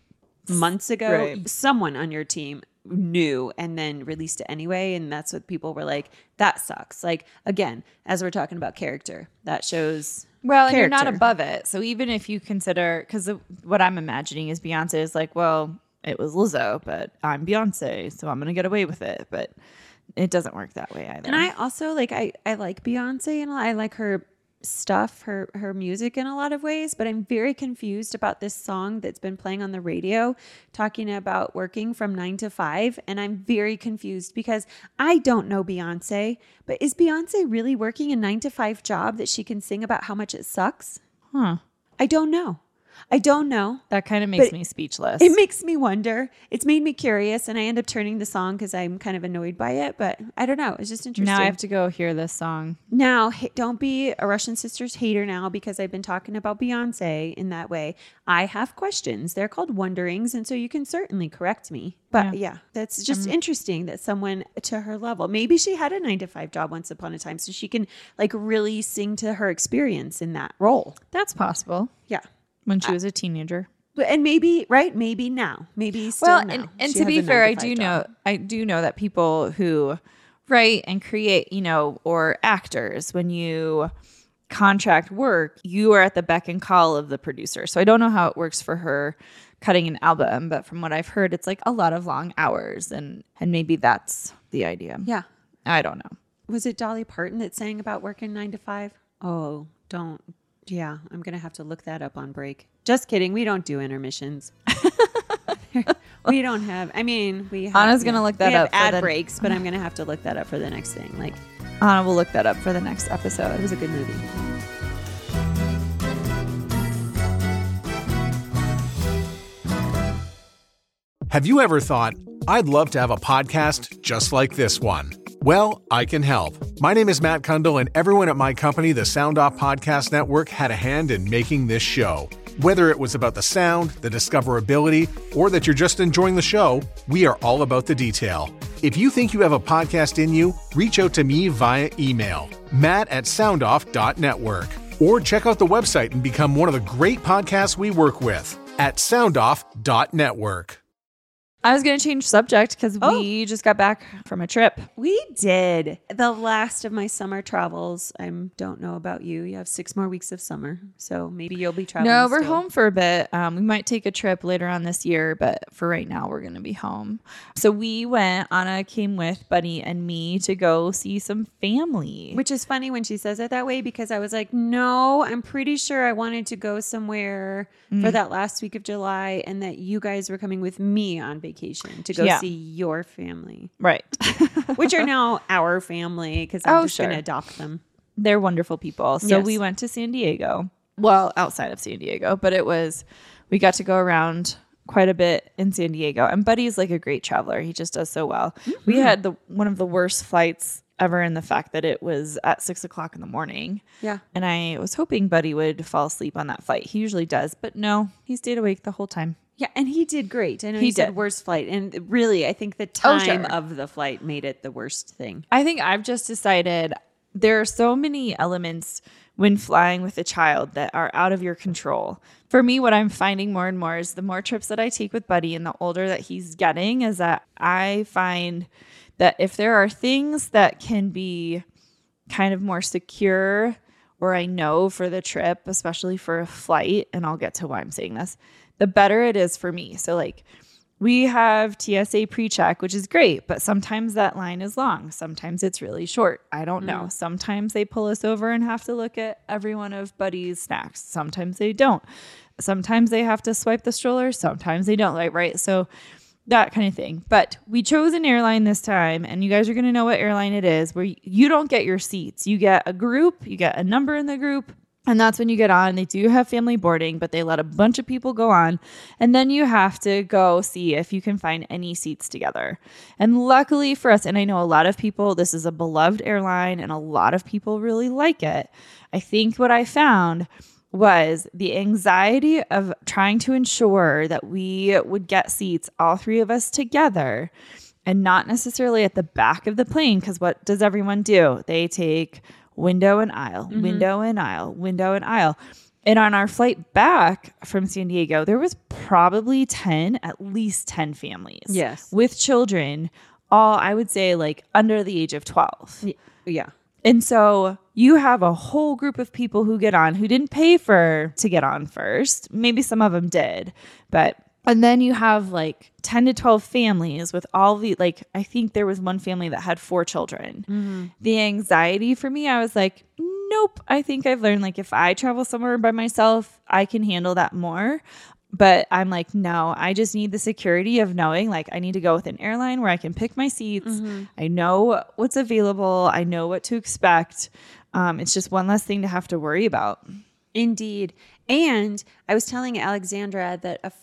[SPEAKER 2] months ago,
[SPEAKER 3] Right.
[SPEAKER 2] someone on your team knew and then released it anyway. And that's what people were like, that sucks. Like, again, as we're talking about character, that shows.
[SPEAKER 3] Well, and you're not
[SPEAKER 2] character.
[SPEAKER 3] above it. So even if you consider, because what I'm imagining is Beyonce is like, well, it was Lizzo, but I'm Beyonce, so I'm going to get away with it. But it doesn't work that way either.
[SPEAKER 2] And I also like, I like Beyonce and I like her stuff, her music in a lot of ways, but I'm very confused about this song that's been playing on the radio talking about working from 9 to 5. And I'm very confused because I don't know Beyonce, but is Beyonce really working a 9 to 5 job that she can sing about how much it sucks?
[SPEAKER 3] Huh.
[SPEAKER 2] I don't know. I don't know.
[SPEAKER 3] That kind of makes
[SPEAKER 2] But
[SPEAKER 3] me speechless.
[SPEAKER 2] It makes me wonder. It's made me curious, and I end up turning the song because I'm kind of annoyed by it. But I don't know. It's just interesting.
[SPEAKER 3] Now I have to go hear this song.
[SPEAKER 2] Now, don't be a Russian Sisters hater now because I've been talking about Beyonce in that way. I have questions. They're called wonderings, and so you can certainly correct me. But yeah that's just interesting that someone to her level, maybe she had a 9 to 5 job once upon a time, so she can like really sing to her experience in that role.
[SPEAKER 3] That's possible.
[SPEAKER 2] Yeah.
[SPEAKER 3] When she was a teenager.
[SPEAKER 2] And maybe, right? Maybe now. Maybe still
[SPEAKER 3] Well,
[SPEAKER 2] now.
[SPEAKER 3] and
[SPEAKER 2] She
[SPEAKER 3] to
[SPEAKER 2] has
[SPEAKER 3] be
[SPEAKER 2] a
[SPEAKER 3] fair,
[SPEAKER 2] 9 to 5 job.
[SPEAKER 3] I do know that people who write and create, or actors, when you contract work, you are at the beck and call of the producer. So I don't know how it works for her cutting an album, but from what I've heard, it's like a lot of long hours, and maybe that's the idea.
[SPEAKER 2] Yeah.
[SPEAKER 3] I don't know.
[SPEAKER 2] Was it Dolly Parton that sang about working 9 to 5? Oh, don't. Yeah, I'm going to have to look that up on break. Just kidding. We don't do intermissions. We don't have, I mean, we have.
[SPEAKER 3] Anna's gonna look that
[SPEAKER 2] we have
[SPEAKER 3] up for
[SPEAKER 2] ad
[SPEAKER 3] the-
[SPEAKER 2] breaks, but I'm going to have to look that up for the next thing. Like,
[SPEAKER 3] Anna will look that up for the next episode.
[SPEAKER 2] it was a good movie.
[SPEAKER 4] Have you ever thought, I'd love to have a podcast just like this one? Well, I can help. My name is Matt Kundle, and everyone at my company, the Sound Off Podcast Network, had a hand in making this show. Whether it was about the sound, the discoverability, or that you're just enjoying the show, we are all about the detail. If you think you have a podcast in you, reach out to me via email, matt@soundoff.network, or check out the website and become one of the great podcasts we work with at soundoff.network.
[SPEAKER 3] I was going to change subject because
[SPEAKER 2] Oh.
[SPEAKER 3] we just got back from a trip.
[SPEAKER 2] We did. The last of my summer travels. I don't know about you. You have 6 more weeks of summer, so maybe you'll be traveling.
[SPEAKER 3] No, we're
[SPEAKER 2] still.
[SPEAKER 3] home for a bit. We might take a trip later on this year, but for right now, we're going to be home. So we went, Anna came with Buddy and me to go see some family.
[SPEAKER 2] Which is funny when she says it that way because I was like, no, I'm pretty sure I wanted to go somewhere for that last week of July and that you guys were coming with me on vacation to go
[SPEAKER 3] Yeah.
[SPEAKER 2] see your family,
[SPEAKER 3] Right.
[SPEAKER 2] which are now our family because I'm
[SPEAKER 3] Oh,
[SPEAKER 2] just going
[SPEAKER 3] sure.
[SPEAKER 2] to adopt them.
[SPEAKER 3] They're wonderful people. So
[SPEAKER 2] Yes.
[SPEAKER 3] we went to San Diego. Well, outside of San Diego, but we got to go around quite a bit in San Diego. And Buddy's like a great traveler. He just does so well. We had one of the worst flights ever in the fact that it was at 6:00 in the morning.
[SPEAKER 2] Yeah.
[SPEAKER 3] And I was hoping Buddy would fall asleep on that flight. He usually does, but no, he stayed awake the whole time.
[SPEAKER 2] Yeah, and he did great. I know
[SPEAKER 3] He
[SPEAKER 2] he said
[SPEAKER 3] did.
[SPEAKER 2] worst flight. And really, I think the
[SPEAKER 3] Oh,
[SPEAKER 2] time
[SPEAKER 3] sure.
[SPEAKER 2] of the flight made it the worst thing.
[SPEAKER 3] I think I've just decided there are so many elements when flying with a child that are out of your control. For me, what I'm finding more and more is the more trips that I take with Buddy and the older that he's getting is that I find that if there are things that can be kind of more secure or I know for the trip, especially for a flight, and I'll get to why I'm saying this, the better it is for me. So like we have TSA pre-check, which is great, but sometimes that line is long. Sometimes it's really short. I don't know. Sometimes they pull us over and have to look at every one of Buddy's snacks. Sometimes they don't. Sometimes they have to swipe the stroller. Sometimes they don't, right? So that kind of thing. But we chose an airline this time, and you guys are going to know what airline it is, where you don't get your seats. You get a group, you get a number in the group, and that's when you get on. They do have family boarding, but they let a bunch of people go on. And then you have to go see if you can find any seats together. And luckily for us, and I know a lot of people, this is a beloved airline, and a lot of people really like it. I think what I found was the anxiety of trying to ensure that we would get seats, all three of us together, and not necessarily at the back of the plane. Because what does everyone do? They take window and aisle, window and aisle, window and aisle. And on our flight back from San Diego, there was probably at least 10 families.
[SPEAKER 2] Yes.
[SPEAKER 3] With children, all I would say like under the age of 12.
[SPEAKER 2] Yeah.
[SPEAKER 3] And so you have a whole group of people who get on who didn't pay to get on first. Maybe some of them did, and then you have like 10 to 12 families with all the, like, I think there was one family that had 4 children. The anxiety for me, I was like, nope. I think I've learned, like, if I travel somewhere by myself, I can handle that more. But I'm like, no, I just need the security of knowing, like, I need to go with an airline where I can pick my seats. I know what's available. I know what to expect. It's just one less thing to have to worry about.
[SPEAKER 2] Indeed. And I was telling Alexandra that a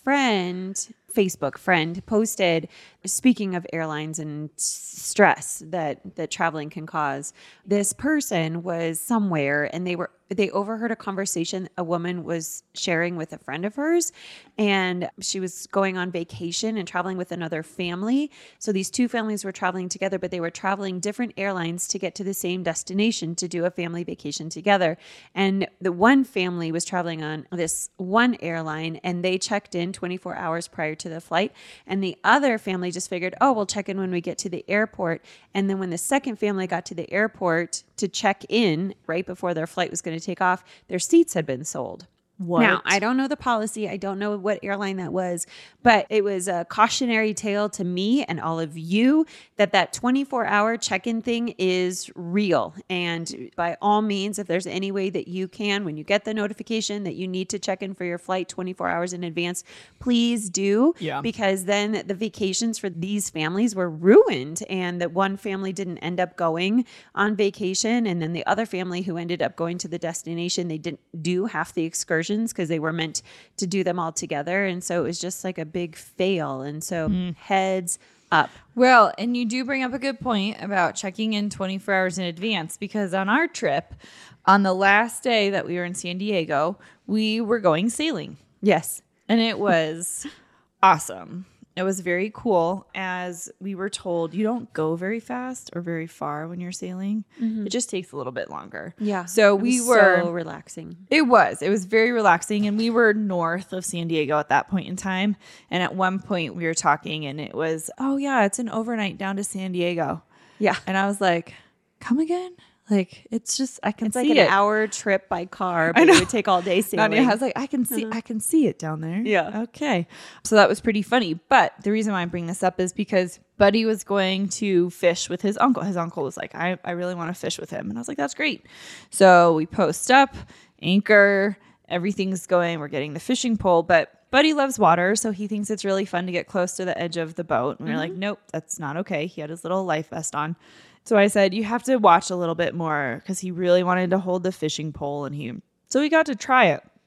[SPEAKER 2] Facebook friend posted, speaking of airlines and stress that traveling can cause, this person was somewhere and they overheard a conversation a woman was sharing with a friend of hers, and she was going on vacation and traveling with another family. So these two families were traveling together, but they were traveling different airlines to get to the same destination to do a family vacation together. And the one family was traveling on this one airline, and they checked in 24 hours prior to the flight. And the other family just figured, oh, we'll check in when we get to the airport. And then when the second family got to the airport to check in right before their flight was going to take off, their seats had been sold.
[SPEAKER 3] What?
[SPEAKER 2] Now, I don't know the policy. I don't know what airline that was, but it was a cautionary tale to me and all of you that 24-hour check-in thing is real. And by all means, if there's any way that you can, when you get the notification that you need to check in for your flight 24 hours in advance, please do.
[SPEAKER 3] Yeah.
[SPEAKER 2] Because then the vacations for these families were ruined, and that one family didn't end up going on vacation. And then the other family who ended up going to the destination, they didn't do half the excursions because they were meant to do them all together. And so it was just like a big fail. And so heads up.
[SPEAKER 3] Well, and you do bring up a good point about checking in 24 hours in advance, because on our trip, on the last day that we were in San Diego, we were going sailing.
[SPEAKER 2] Yes.
[SPEAKER 3] And it was awesome. It was very cool. As we were told, you don't go very fast or very far when you're sailing. It just takes a little bit longer.
[SPEAKER 2] Yeah.
[SPEAKER 3] So
[SPEAKER 2] It
[SPEAKER 3] we
[SPEAKER 2] was
[SPEAKER 3] were
[SPEAKER 2] so relaxing.
[SPEAKER 3] It was very relaxing. And we were north of San Diego at that point in time. And at one point we were talking and it was, oh yeah, it's an overnight down to San Diego.
[SPEAKER 2] Yeah.
[SPEAKER 3] And I was like, come again? Like, it's just, I can
[SPEAKER 2] It's
[SPEAKER 3] see
[SPEAKER 2] like
[SPEAKER 3] it.
[SPEAKER 2] an hour trip by car, but it would take all day sailing.
[SPEAKER 3] Nadia, I was like, I can see it down there.
[SPEAKER 2] Yeah.
[SPEAKER 3] Okay. So that was pretty funny. But the reason why I bring this up is because Buddy was going to fish with his uncle. His uncle was like, I really want to fish with him. And I was like, that's great. So we post up, anchor, everything's going. We're getting the fishing pole, but Buddy loves water. So he thinks it's really fun to get close to the edge of the boat. And we were like, nope, that's not okay. He had his little life vest on. So I said, you have to watch a little bit more, because he really wanted to hold the fishing pole, so he got to try it.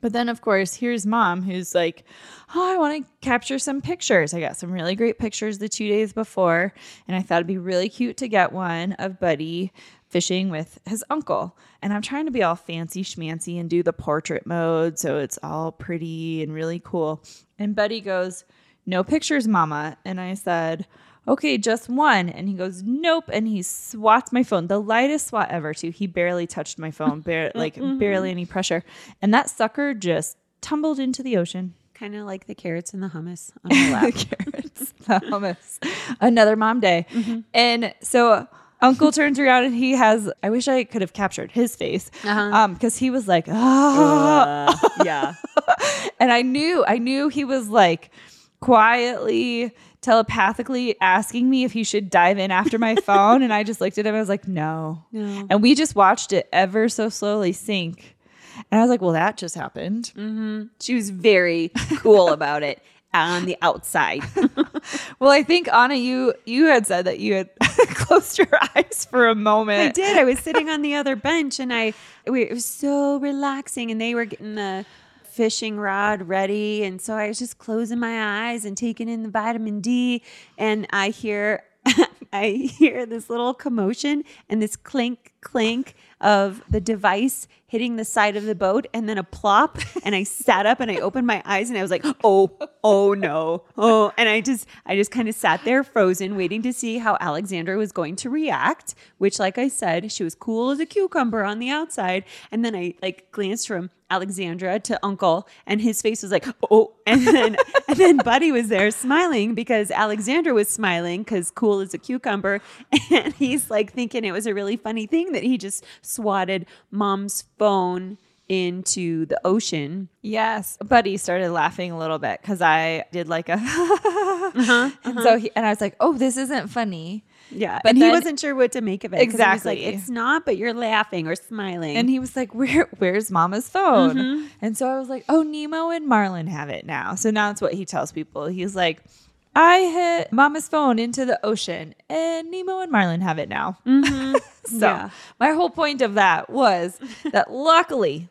[SPEAKER 3] But then, of course, here's Mom, who's like, oh, I want to capture some pictures. I got some really great pictures the 2 days before, and I thought it'd be really cute to get one of Buddy fishing with his uncle. And I'm trying to be all fancy schmancy and do the portrait mode, so it's all pretty and really cool. And Buddy goes, no pictures, Mama. And I said, okay, just one. And he goes, nope. And he swats my phone, the lightest swat ever, too. He barely touched my phone, barely any pressure. And that sucker just tumbled into the ocean.
[SPEAKER 2] Kind of like the carrots and the hummus on my lap.
[SPEAKER 3] The carrots, the hummus. Another mom day. And so Uncle turns around and he has, I wish I could have captured his face, because he was like,
[SPEAKER 2] Yeah.
[SPEAKER 3] And I knew he was like quietly, telepathically asking me if he should dive in after my phone. And I just looked at him. I was like, no. And we just watched it ever so slowly sink. And I was like, well, that just happened.
[SPEAKER 2] She was very cool about it on the outside.
[SPEAKER 3] Well, I think, Anna, you had said that you had closed your eyes for a moment.
[SPEAKER 2] I did. I was sitting on the other bench and it was so relaxing, and they were getting the fishing rod ready. And so I was just closing my eyes and taking in the vitamin D. And I hear this little commotion and this clink, clink of the device hitting the side of the boat, and then a plop. And I sat up and I opened my eyes and I was like, oh no. Oh, and I just kind of sat there frozen, waiting to see how Alexandra was going to react, which, like I said, she was cool as a cucumber on the outside. And then I like glanced from Alexandra to Uncle, and his face was like, oh, and then Buddy was there smiling because Alexandra was smiling because cool as a cucumber. And he's like thinking it was a really funny thing that he just swatted Mom's phone into the ocean.
[SPEAKER 3] Yes. Buddy started laughing a little bit because I did like a and so I was like, oh, this isn't funny.
[SPEAKER 2] Yeah.
[SPEAKER 3] But
[SPEAKER 2] and
[SPEAKER 3] then,
[SPEAKER 2] he wasn't sure what to make of it.
[SPEAKER 3] Exactly.
[SPEAKER 2] He was like, it's not, but you're laughing or smiling.
[SPEAKER 3] And he was like, where's Mama's phone? And so I was like, oh, Nemo and Marlin have it now. So now it's what he tells people. He's like, I hit Mama's phone into the ocean and Nemo and Marlin have it now. So my whole point of that was that luckily,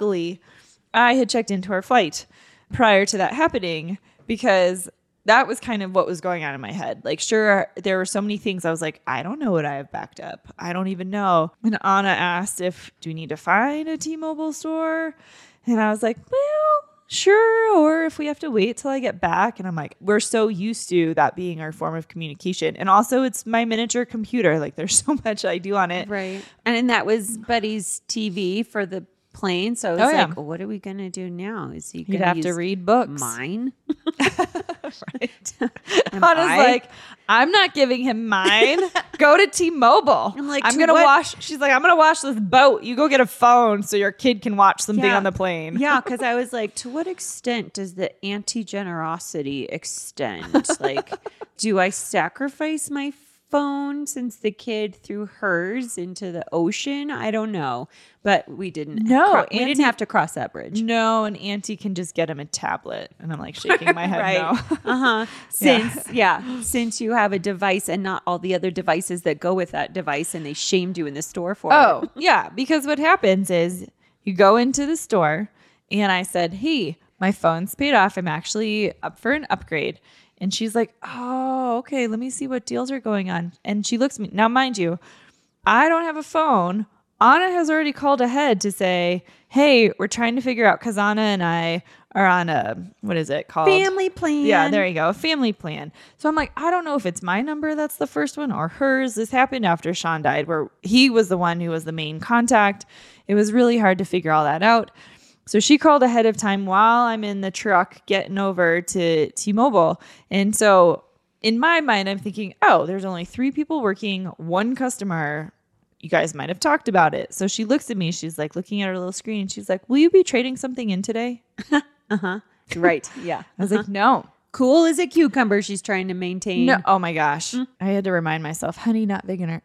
[SPEAKER 3] I had checked into our flight prior to that happening, because that was kind of what was going on in my head. Like, sure, there were so many things. I was like, I don't know what I have backed up. I don't even know. And Anna asked do we need to find a T-Mobile store? And I was like, well, sure. Or if we have to wait till I get back. And I'm like, we're so used to that being our form of communication. And also it's my miniature computer. Like, there's so much I do on it.
[SPEAKER 2] Right. And that was Buddy's TV for the plane. So it's like, well, what are we going to do now? Is he going to
[SPEAKER 3] have to read books?
[SPEAKER 2] Mine?
[SPEAKER 3] Right. Anna's like, I'm not giving him mine. Go to T-Mobile.
[SPEAKER 2] I'm like,
[SPEAKER 3] I'm going to wash. She's like, I'm going to wash this boat. You go get a phone so your kid can watch something on the plane.
[SPEAKER 2] Yeah. Cause I was like, to what extent does the anti-generosity extend? Like, do I sacrifice my phone since the kid threw hers into the ocean? I don't know, but we didn't. We didn't have to cross that bridge.
[SPEAKER 3] No, and Auntie can just get him a tablet, and I'm like shaking my head.
[SPEAKER 2] Right.
[SPEAKER 3] No.
[SPEAKER 2] Since you have a device and not all the other devices that go with that device, and they shamed you in the store for it.
[SPEAKER 3] Oh, yeah, because what happens is you go into the store, and I said, "Hey, my phone's paid off. I'm actually up for an upgrade." And she's like, oh, okay, let me see what deals are going on. And she looks at me. Now, mind you, I don't have a phone. Anna has already called ahead to say, hey, we're trying to figure out, because Anna and I are on a, what is it called?
[SPEAKER 2] Family plan.
[SPEAKER 3] Yeah, there you go. A family plan. So I'm like, I don't know if it's my number that's the first one or hers. This happened after Sean died, where he was the one who was the main contact. It was really hard to figure all that out. So she called ahead of time while I'm in the truck getting over to T-Mobile. And so in my mind, I'm thinking, oh, there's only 3 people working, 1 customer. You guys might have talked about it. So she looks at me. She's like looking at her little screen. She's like, will you be trading something in today?
[SPEAKER 2] Right. Yeah.
[SPEAKER 3] I was like, no.
[SPEAKER 2] Cool as a cucumber. She's trying to maintain.
[SPEAKER 3] No. Oh my gosh. I had to remind myself, honey, not vinegar.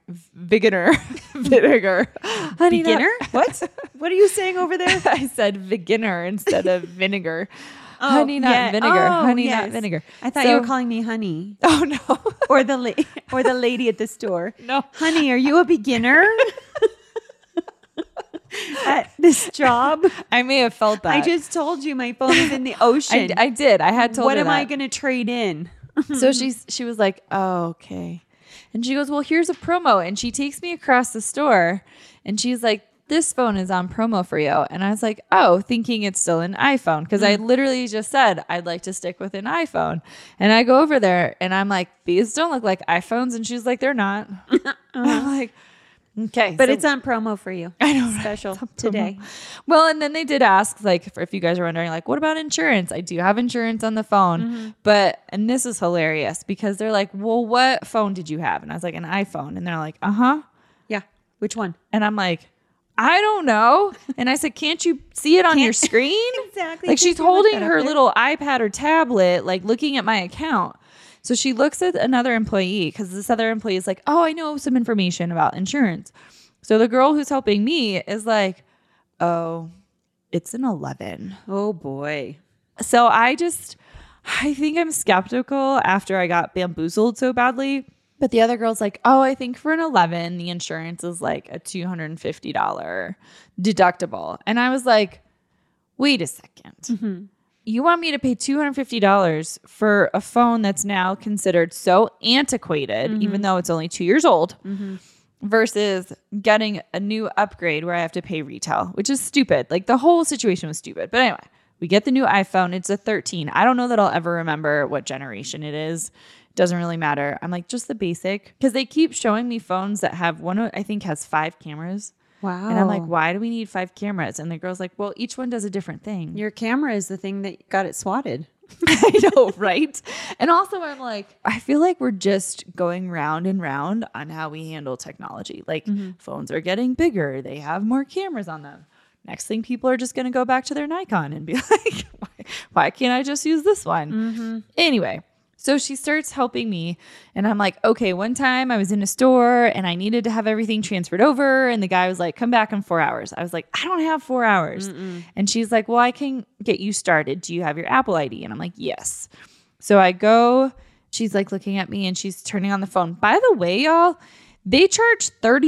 [SPEAKER 3] Vinegar. Honey,
[SPEAKER 2] beginner? What? What are you saying over there?
[SPEAKER 3] I said beginner instead of vinegar. Honey, not vinegar. Honey, not vinegar.
[SPEAKER 2] I thought you were calling me honey.
[SPEAKER 3] Oh no.
[SPEAKER 2] or the lady at the store.
[SPEAKER 3] No.
[SPEAKER 2] Honey, are you a beginner? at this job.
[SPEAKER 3] I may have felt that.
[SPEAKER 2] I just told you my phone is in the ocean.
[SPEAKER 3] I did. I had told
[SPEAKER 2] what
[SPEAKER 3] her
[SPEAKER 2] am I
[SPEAKER 3] that.
[SPEAKER 2] going to trade in?
[SPEAKER 3] So she was like, oh, okay. And she goes, well, here's a promo. And she takes me across the store and she's like, this phone is on promo for you. And I was like, oh, thinking it's still an iPhone. Because I literally just said, I'd like to stick with an iPhone. And I go over there and I'm like, these don't look like iPhones. And she's like, they're not. I'm like, okay.
[SPEAKER 2] But
[SPEAKER 3] so-
[SPEAKER 2] it's on promo for you.
[SPEAKER 3] I know, right?
[SPEAKER 2] Special today.
[SPEAKER 3] Well, and then they did ask, like, if you guys are wondering, like, what about insurance? I do have insurance on the phone. But, and this is hilarious because they're like, well, what phone did you have? And I was like, an iPhone. And they're like, uh-huh.
[SPEAKER 2] Yeah. Which one?
[SPEAKER 3] And I'm like, I don't know. And I said, can't you see it on your screen?
[SPEAKER 2] Exactly.
[SPEAKER 3] Like,
[SPEAKER 2] Can't
[SPEAKER 3] she's
[SPEAKER 2] you look
[SPEAKER 3] holding
[SPEAKER 2] that up
[SPEAKER 3] her
[SPEAKER 2] there?
[SPEAKER 3] little iPad or tablet, like, looking at my account. So she looks at another employee because this other employee is like, oh, I know some information about insurance. So the girl who's helping me is like, oh, it's an 11.
[SPEAKER 2] Oh, boy.
[SPEAKER 3] So I think I'm skeptical after I got bamboozled so badly. But the other girl's like, oh, I think for an 11, the insurance is like a $250 deductible. And I was like, wait a second. You want me to pay $250 for a phone that's now considered so antiquated, even though it's only 2 years old, versus getting a new upgrade where I have to pay retail, which is stupid. Like, the whole situation was stupid. But anyway, we get the new iPhone. It's a 13. I don't know that I'll ever remember what generation it is. Doesn't really matter. I'm like, just the basic. Because they keep showing me phones that have one, I think has 5 cameras.
[SPEAKER 2] Wow.
[SPEAKER 3] And I'm like, why do we need 5 cameras? And the girl's like, well, each one does a different thing.
[SPEAKER 2] Your camera is the thing that got it swatted.
[SPEAKER 3] I know, right? And also I'm like, I feel like we're just going round and round on how we handle technology. Like, phones are getting bigger. They have more cameras on them. Next thing, people are just going to go back to their Nikon and be like, why can't I just use this one? Anyway. So she starts helping me and I'm like, okay, one time I was in a store and I needed to have everything transferred over. And the guy was like, come back in 4 hours. I was like, I don't have 4 hours. And she's like, well, I can get you started. Do you have your Apple ID? And I'm like, yes. So I go, she's like looking at me and she's turning on the phone. By the way, y'all, they charge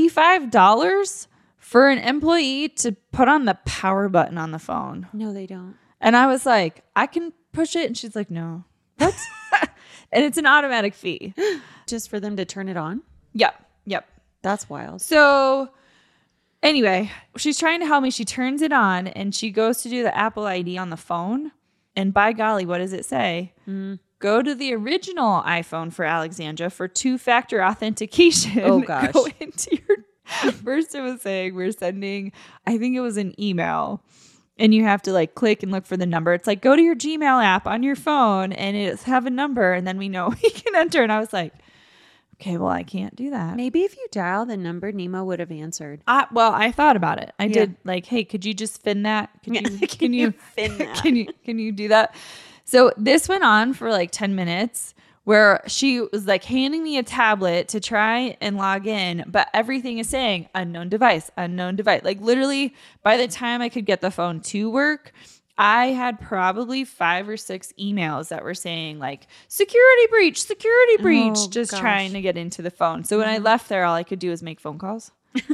[SPEAKER 3] $35 for an employee to put on the power button on the phone.
[SPEAKER 2] No, they don't.
[SPEAKER 3] And I was like, I can push it. And she's like, no. What? And it's an automatic fee.
[SPEAKER 2] Just for them to turn it on?
[SPEAKER 3] Yep.
[SPEAKER 2] That's wild.
[SPEAKER 3] So anyway, she's trying to help me. She turns it on and she goes to do the Apple ID on the phone. And by golly, what does it say? Go to the original iPhone for Alexandra for 2-factor authentication.
[SPEAKER 2] Oh, gosh.
[SPEAKER 3] Go into your... First it was saying we're sending, I think it was an email. And you have to like click and look for the number. It's like, go to your Gmail app on your phone and it's have a number and then we know we can enter. And I was like, okay, well, I can't do that.
[SPEAKER 2] Maybe if you dial the number, Nemo would have answered.
[SPEAKER 3] Well, I thought about it. I did like, hey, could you just fin that? Could you, can you
[SPEAKER 2] fin that?
[SPEAKER 3] Can you do that? So this went on for like 10 minutes where she was like handing me a tablet to try and log in, but everything is saying unknown device. Like literally by the time I could get the phone to work, I had probably 5 or 6 emails that were saying like security breach,
[SPEAKER 2] Oh,
[SPEAKER 3] just
[SPEAKER 2] gosh.
[SPEAKER 3] trying to get into the phone. So when I left there, all I could do was make phone calls.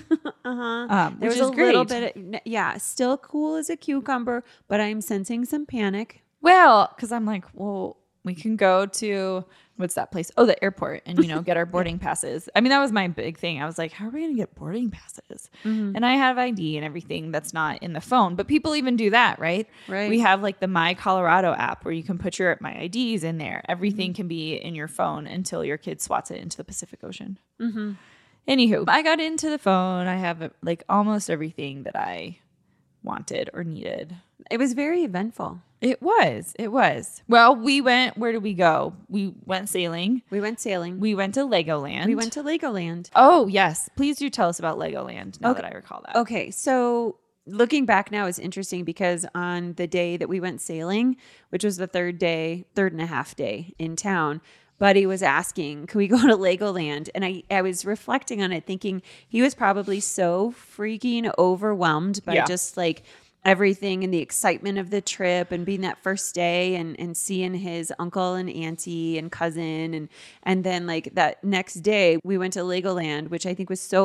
[SPEAKER 2] There
[SPEAKER 3] Which
[SPEAKER 2] was
[SPEAKER 3] is
[SPEAKER 2] a
[SPEAKER 3] great.
[SPEAKER 2] little bit of, still cool as a cucumber, but I'm sensing some panic.
[SPEAKER 3] Well, because I'm like, well, we can go to what's that place? Oh, the airport and, get our boarding passes. I mean, that was my big thing. I was like, how are we going to get boarding passes? And I have ID and everything that's not in the phone, but people even do that, right?
[SPEAKER 2] Right.
[SPEAKER 3] We have like the My Colorado app where you can put my IDs in there. Everything can be in your phone until your kid swats it into the Pacific Ocean. Anywho, I got into the phone. I have like almost everything that I wanted or needed.
[SPEAKER 2] It was very eventful.
[SPEAKER 3] It was. Well, where did we go? We went sailing.
[SPEAKER 2] We went sailing.
[SPEAKER 3] We went to Legoland.
[SPEAKER 2] We went to Legoland.
[SPEAKER 3] Oh, yes. Please do tell us about Legoland now that I recall that.
[SPEAKER 2] Okay, so looking back now is interesting because on the day that we went sailing, which was the third and a half day in town, Buddy was asking, can we go to Legoland? And I was reflecting on it thinking he was probably so freaking overwhelmed by just like everything and the excitement of the trip and being that first day and seeing his uncle and auntie and cousin and then like that next day we went to Legoland, which I think was so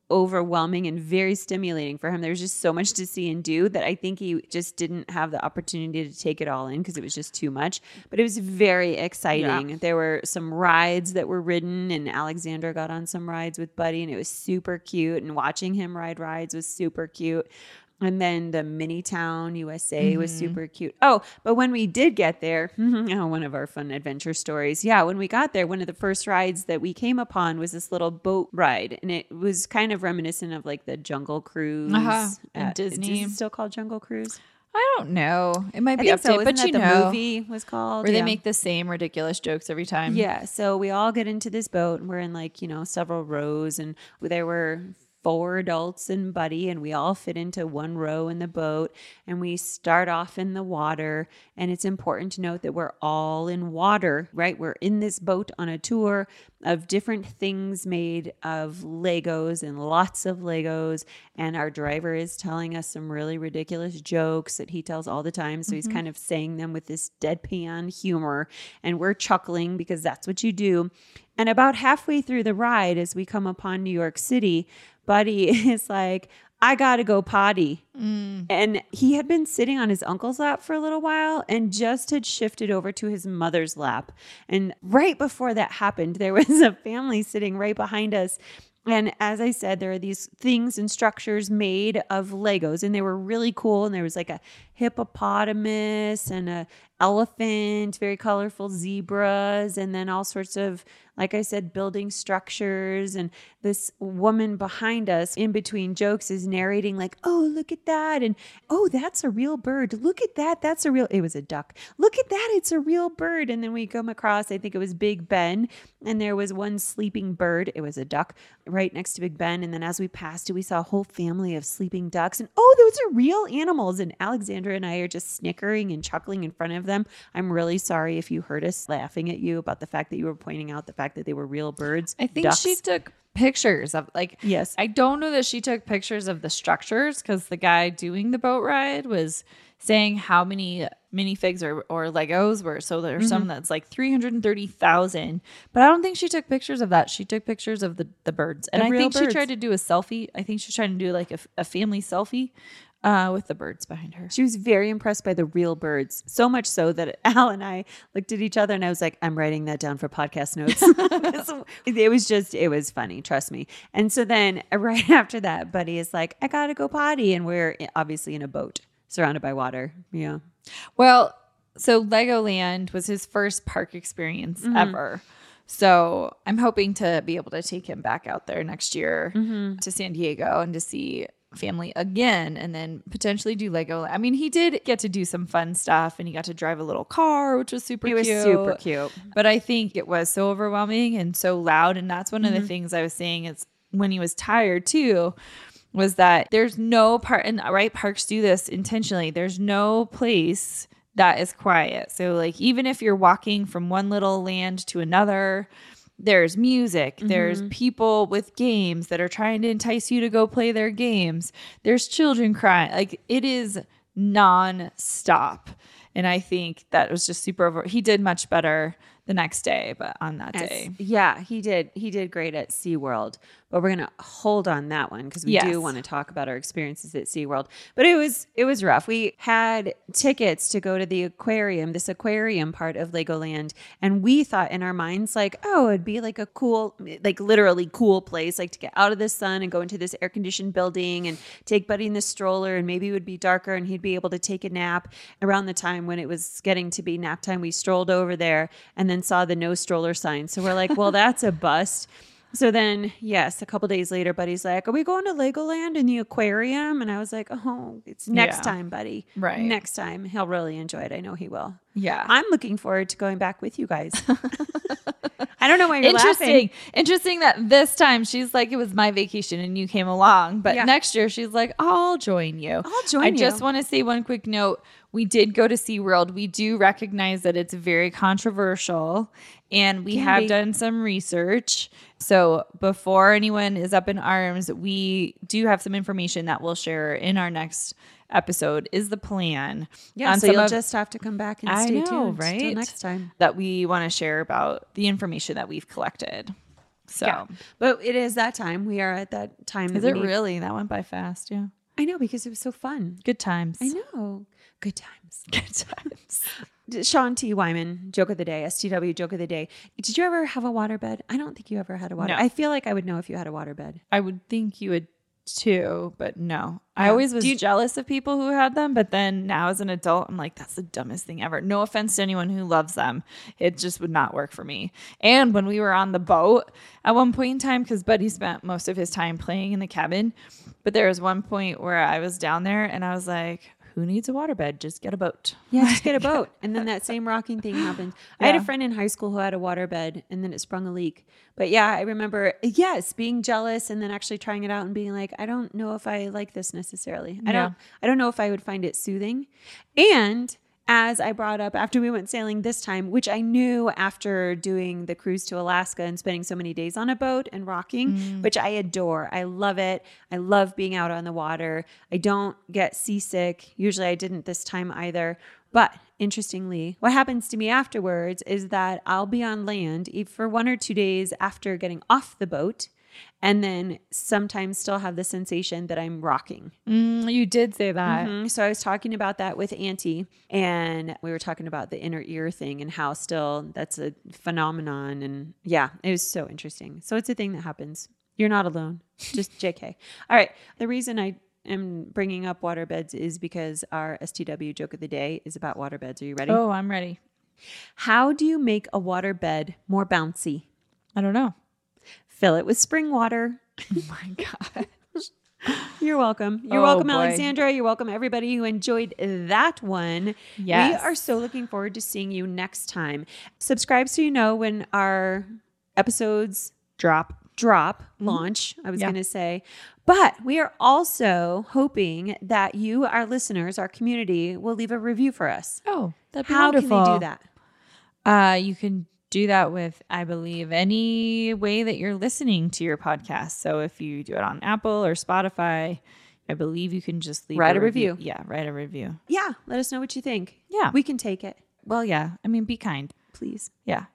[SPEAKER 2] overwhelming and very stimulating for him. There was just so much to see and do that I think he just didn't have the opportunity to take it all in because it was just too much. But it was very exciting. Yeah. There were some rides that were ridden, and Alexandra got on some rides with Buddy, and it was super cute. And watching him ride rides was super cute. And then the Mini Town USA was super cute. Oh, but when we did get there, one of our fun adventure stories. Yeah, when we got there, one of the first rides that we came upon was this little boat ride. And it was kind of reminiscent of like the Jungle Cruise
[SPEAKER 3] at Disney.
[SPEAKER 2] Is it still called Jungle Cruise?
[SPEAKER 3] I don't know. It might be updated,
[SPEAKER 2] so.
[SPEAKER 3] But
[SPEAKER 2] the movie was called.
[SPEAKER 3] Where they make the same ridiculous jokes every time.
[SPEAKER 2] Yeah. So we all get into this boat and we're in like, several rows, and there were 4 adults and Buddy, and we all fit into one row in the boat, and we start off in the water. And it's important to note that we're all in water, right? We're in this boat on a tour of different things made of Legos, and lots of Legos. And our driver is telling us some really ridiculous jokes that he tells all the time. So he's kind of saying them with this deadpan humor, and we're chuckling because that's what you do. And about halfway through the ride, as we come upon New York City, Buddy is like, I gotta go potty. And he had been sitting on his uncle's lap for a little while and just had shifted over to his mother's lap. And right before that happened, there was a family sitting right behind us. And as I said, there are these things and structures made of Legos, and they were really cool. And there was like a hippopotamus and a elephant, very colorful zebras, and then all sorts of, like I said, building structures. And this woman behind us, in between jokes, is narrating like, oh, look at that. And oh, that's a real bird. Look at that. It was a duck. Look at that. It's a real bird. And then we come across, I think it was Big Ben. And there was one sleeping bird. It was a duck right next to Big Ben. And then as we passed it, we saw a whole family of sleeping ducks. And oh, those are real animals. And Alexandra and I are just snickering and chuckling in front of them. I'm really sorry if you heard us laughing at you about the fact that you were pointing out the fact that they were real birds.
[SPEAKER 3] I think she took pictures of
[SPEAKER 2] yes.
[SPEAKER 3] I don't know that she took pictures of the structures, because the guy doing the boat ride was saying how many minifigs or Legos were. So there's some that's like 330,000, but I don't think she took pictures of that. She took pictures of the birds. And I think she tried to do a selfie. I think she's trying to do like a family selfie with the birds behind her.
[SPEAKER 2] She was very impressed by the real birds, so much so that Al and I looked at each other and I was like, I'm writing that down for podcast notes. It was funny, trust me. And so then right after that, Buddy is like, I gotta go potty. And we're obviously in a boat surrounded by water. Yeah.
[SPEAKER 3] Well, so Legoland was his first park experience ever. So I'm hoping to be able to take him back out there next year to San Diego and to see family again, and then potentially do Lego. I mean, he did get to do some fun stuff, and he got to drive a little car, which was super cute.
[SPEAKER 2] It was super cute.
[SPEAKER 3] But I think it was so overwhelming and so loud. And that's one of the things I was saying is when he was tired too, was that there's no part, and right, parks do this intentionally. There's no place that is quiet. So like, even if you're walking from one little land to another, there's music, there's people with games that are trying to entice you to go play their games. There's children crying. Like, it is non-stop. And I think that was just he did much better the next day, but on that day.
[SPEAKER 2] Yeah, he did. He did great at SeaWorld. But we're going to hold on that one because we do want to talk about our experiences at SeaWorld. But it was rough. We had tickets to go to the aquarium, this aquarium part of Legoland. And we thought in our minds, like, oh, it'd be like a cool, like literally cool place, like to get out of the sun and go into this air-conditioned building and take Buddy in the stroller, and maybe it would be darker and he'd be able to take a nap. Around the time when it was getting to be nap time, we strolled over there and then saw the no stroller sign. So we're like, well, that's a bust. So then, yes, a couple days later, Buddy's like, are we going to Legoland in the aquarium? And I was like, oh, it's next time, Buddy.
[SPEAKER 3] Right.
[SPEAKER 2] Next time. He'll really enjoy it. I know he will.
[SPEAKER 3] Yeah.
[SPEAKER 2] I'm looking forward to going back with you guys. I don't know why you're laughing.
[SPEAKER 3] Interesting that this time she's like, it was my vacation and you came along. But next year she's like, I'll join you. I just want to say one quick note. We did go to SeaWorld. We do recognize that it's very controversial, and we have done some research. So before anyone is up in arms, we do have some information that we'll share in our next episode is the plan.
[SPEAKER 2] Yeah, so you'll just have to come back and stay tuned
[SPEAKER 3] right?
[SPEAKER 2] till next time.
[SPEAKER 3] That we want to share about the information that we've collected. So
[SPEAKER 2] Yeah. But it is that time. We are at that time.
[SPEAKER 3] is
[SPEAKER 2] that
[SPEAKER 3] it
[SPEAKER 2] we need-
[SPEAKER 3] really? That went by fast. Yeah.
[SPEAKER 2] I know, because it was so fun.
[SPEAKER 3] Good times.
[SPEAKER 2] I know. Good times.
[SPEAKER 3] Good times.
[SPEAKER 2] Sean T. Wyman, joke of the day, STW joke of the day. Did you ever have a waterbed? I don't think you ever had a water.
[SPEAKER 3] No.
[SPEAKER 2] I feel like I would know if you had a waterbed.
[SPEAKER 3] I would think you would too, but no. I
[SPEAKER 2] Yeah.
[SPEAKER 3] always was
[SPEAKER 2] Do you-
[SPEAKER 3] jealous of people who had them, but then now as an adult, I'm like, that's the dumbest thing ever. No offense to anyone who loves them. It just would not work for me. And when we were on the boat at one point in time, because Buddy spent most of his time playing in the cabin, but there was one point where I was down there and I was like, who needs a waterbed? Just get a boat.
[SPEAKER 2] Yeah, just get a boat. And then that same rocking thing happened. I had a
[SPEAKER 3] Yeah.
[SPEAKER 2] friend in high school who had a waterbed and then it sprung a leak. But yeah, I remember, yes, being jealous and then actually trying it out and being like, I don't know if I like this necessarily. I don't know if I would find it soothing. And as I brought up after we went sailing this time, which I knew after doing the cruise to Alaska and spending so many days on a boat and rocking, which I adore. I love it. I love being out on the water. I don't get seasick. Usually I didn't this time either. But interestingly, what happens to me afterwards is that I'll be on land for 1 or 2 days after getting off the boat, and then sometimes still have the sensation that I'm rocking.
[SPEAKER 3] You did say that.
[SPEAKER 2] So I was talking about that with Auntie, and we were talking about the inner ear thing and how still that's a phenomenon. And yeah, it was so interesting. So it's a thing that happens. You're not alone. Just JK. All right. The reason I am bringing up waterbeds is because our STW joke of the day is about waterbeds. Are you ready?
[SPEAKER 3] Oh, I'm ready.
[SPEAKER 2] How do you make a waterbed more bouncy?
[SPEAKER 3] I don't know.
[SPEAKER 2] Fill it with spring water.
[SPEAKER 3] Oh my God.
[SPEAKER 2] You're welcome. You're
[SPEAKER 3] Oh,
[SPEAKER 2] welcome,
[SPEAKER 3] boy.
[SPEAKER 2] Alexandra. You're welcome, everybody who enjoyed that one.
[SPEAKER 3] Yes.
[SPEAKER 2] We are so looking forward to seeing you next time. Subscribe so you know when our episodes
[SPEAKER 3] Drop.
[SPEAKER 2] launch, I was
[SPEAKER 3] Yeah.
[SPEAKER 2] going to say. But we are also hoping that you, our listeners, our community, will leave a review for us.
[SPEAKER 3] Oh, that'd be
[SPEAKER 2] How
[SPEAKER 3] wonderful.
[SPEAKER 2] can they do that?
[SPEAKER 3] You can do that with, I believe, any way that you're listening to your podcast. So if you do it on Apple or Spotify, I believe you can just leave
[SPEAKER 2] Write a review.
[SPEAKER 3] Yeah, write a review.
[SPEAKER 2] Yeah, let us know what you think.
[SPEAKER 3] Yeah.
[SPEAKER 2] We can take it,
[SPEAKER 3] Well, yeah. I mean, be kind.
[SPEAKER 2] please.
[SPEAKER 3] Yeah.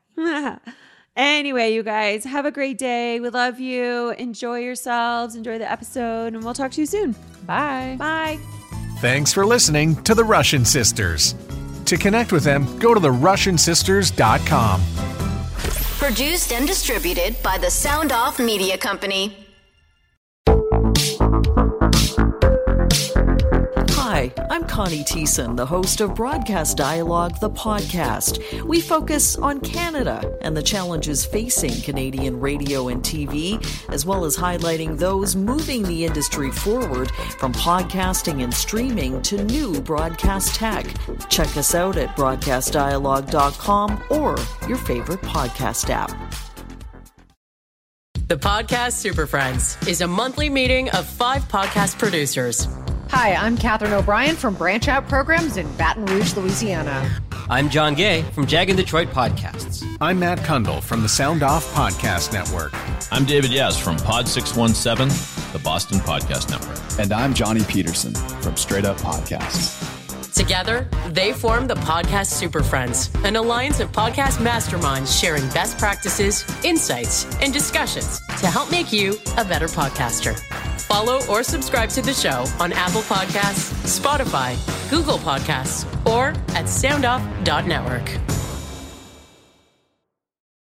[SPEAKER 2] Anyway, you guys, have a great day. We love you. Enjoy yourselves. Enjoy the episode, and we'll talk to you soon.
[SPEAKER 3] Bye.
[SPEAKER 2] Bye.
[SPEAKER 4] Thanks for listening to The Russian Sisters. To connect with them, go to therussiansisters.com.
[SPEAKER 5] Produced and distributed by the Sound Off Media Company.
[SPEAKER 6] Hi, I'm Connie Thiessen, the host of Broadcast Dialogue, the podcast. We focus on Canada and the challenges facing Canadian radio and TV, as well as highlighting those moving the industry forward from podcasting and streaming to new broadcast tech. Check us out at broadcastdialogue.com or your favorite podcast app.
[SPEAKER 7] The Podcast Super Friends is a monthly meeting of 5 podcast producers.
[SPEAKER 8] Hi, I'm Catherine O'Brien from Branch Out Programs in Baton Rouge, Louisiana.
[SPEAKER 9] I'm John Gay from Jag and Detroit Podcasts.
[SPEAKER 4] I'm Matt Kundle from the Sound Off Podcast Network.
[SPEAKER 10] I'm David Yaz from Pod 617, the Boston Podcast Network.
[SPEAKER 11] And I'm Johnny Peterson from Straight Up Podcasts.
[SPEAKER 7] Together, they form the Podcast Super Friends, an alliance of podcast masterminds sharing best practices, insights, and discussions to help make you a better podcaster. Follow or subscribe to the show on Apple Podcasts, Spotify, Google Podcasts, or at soundoff.network.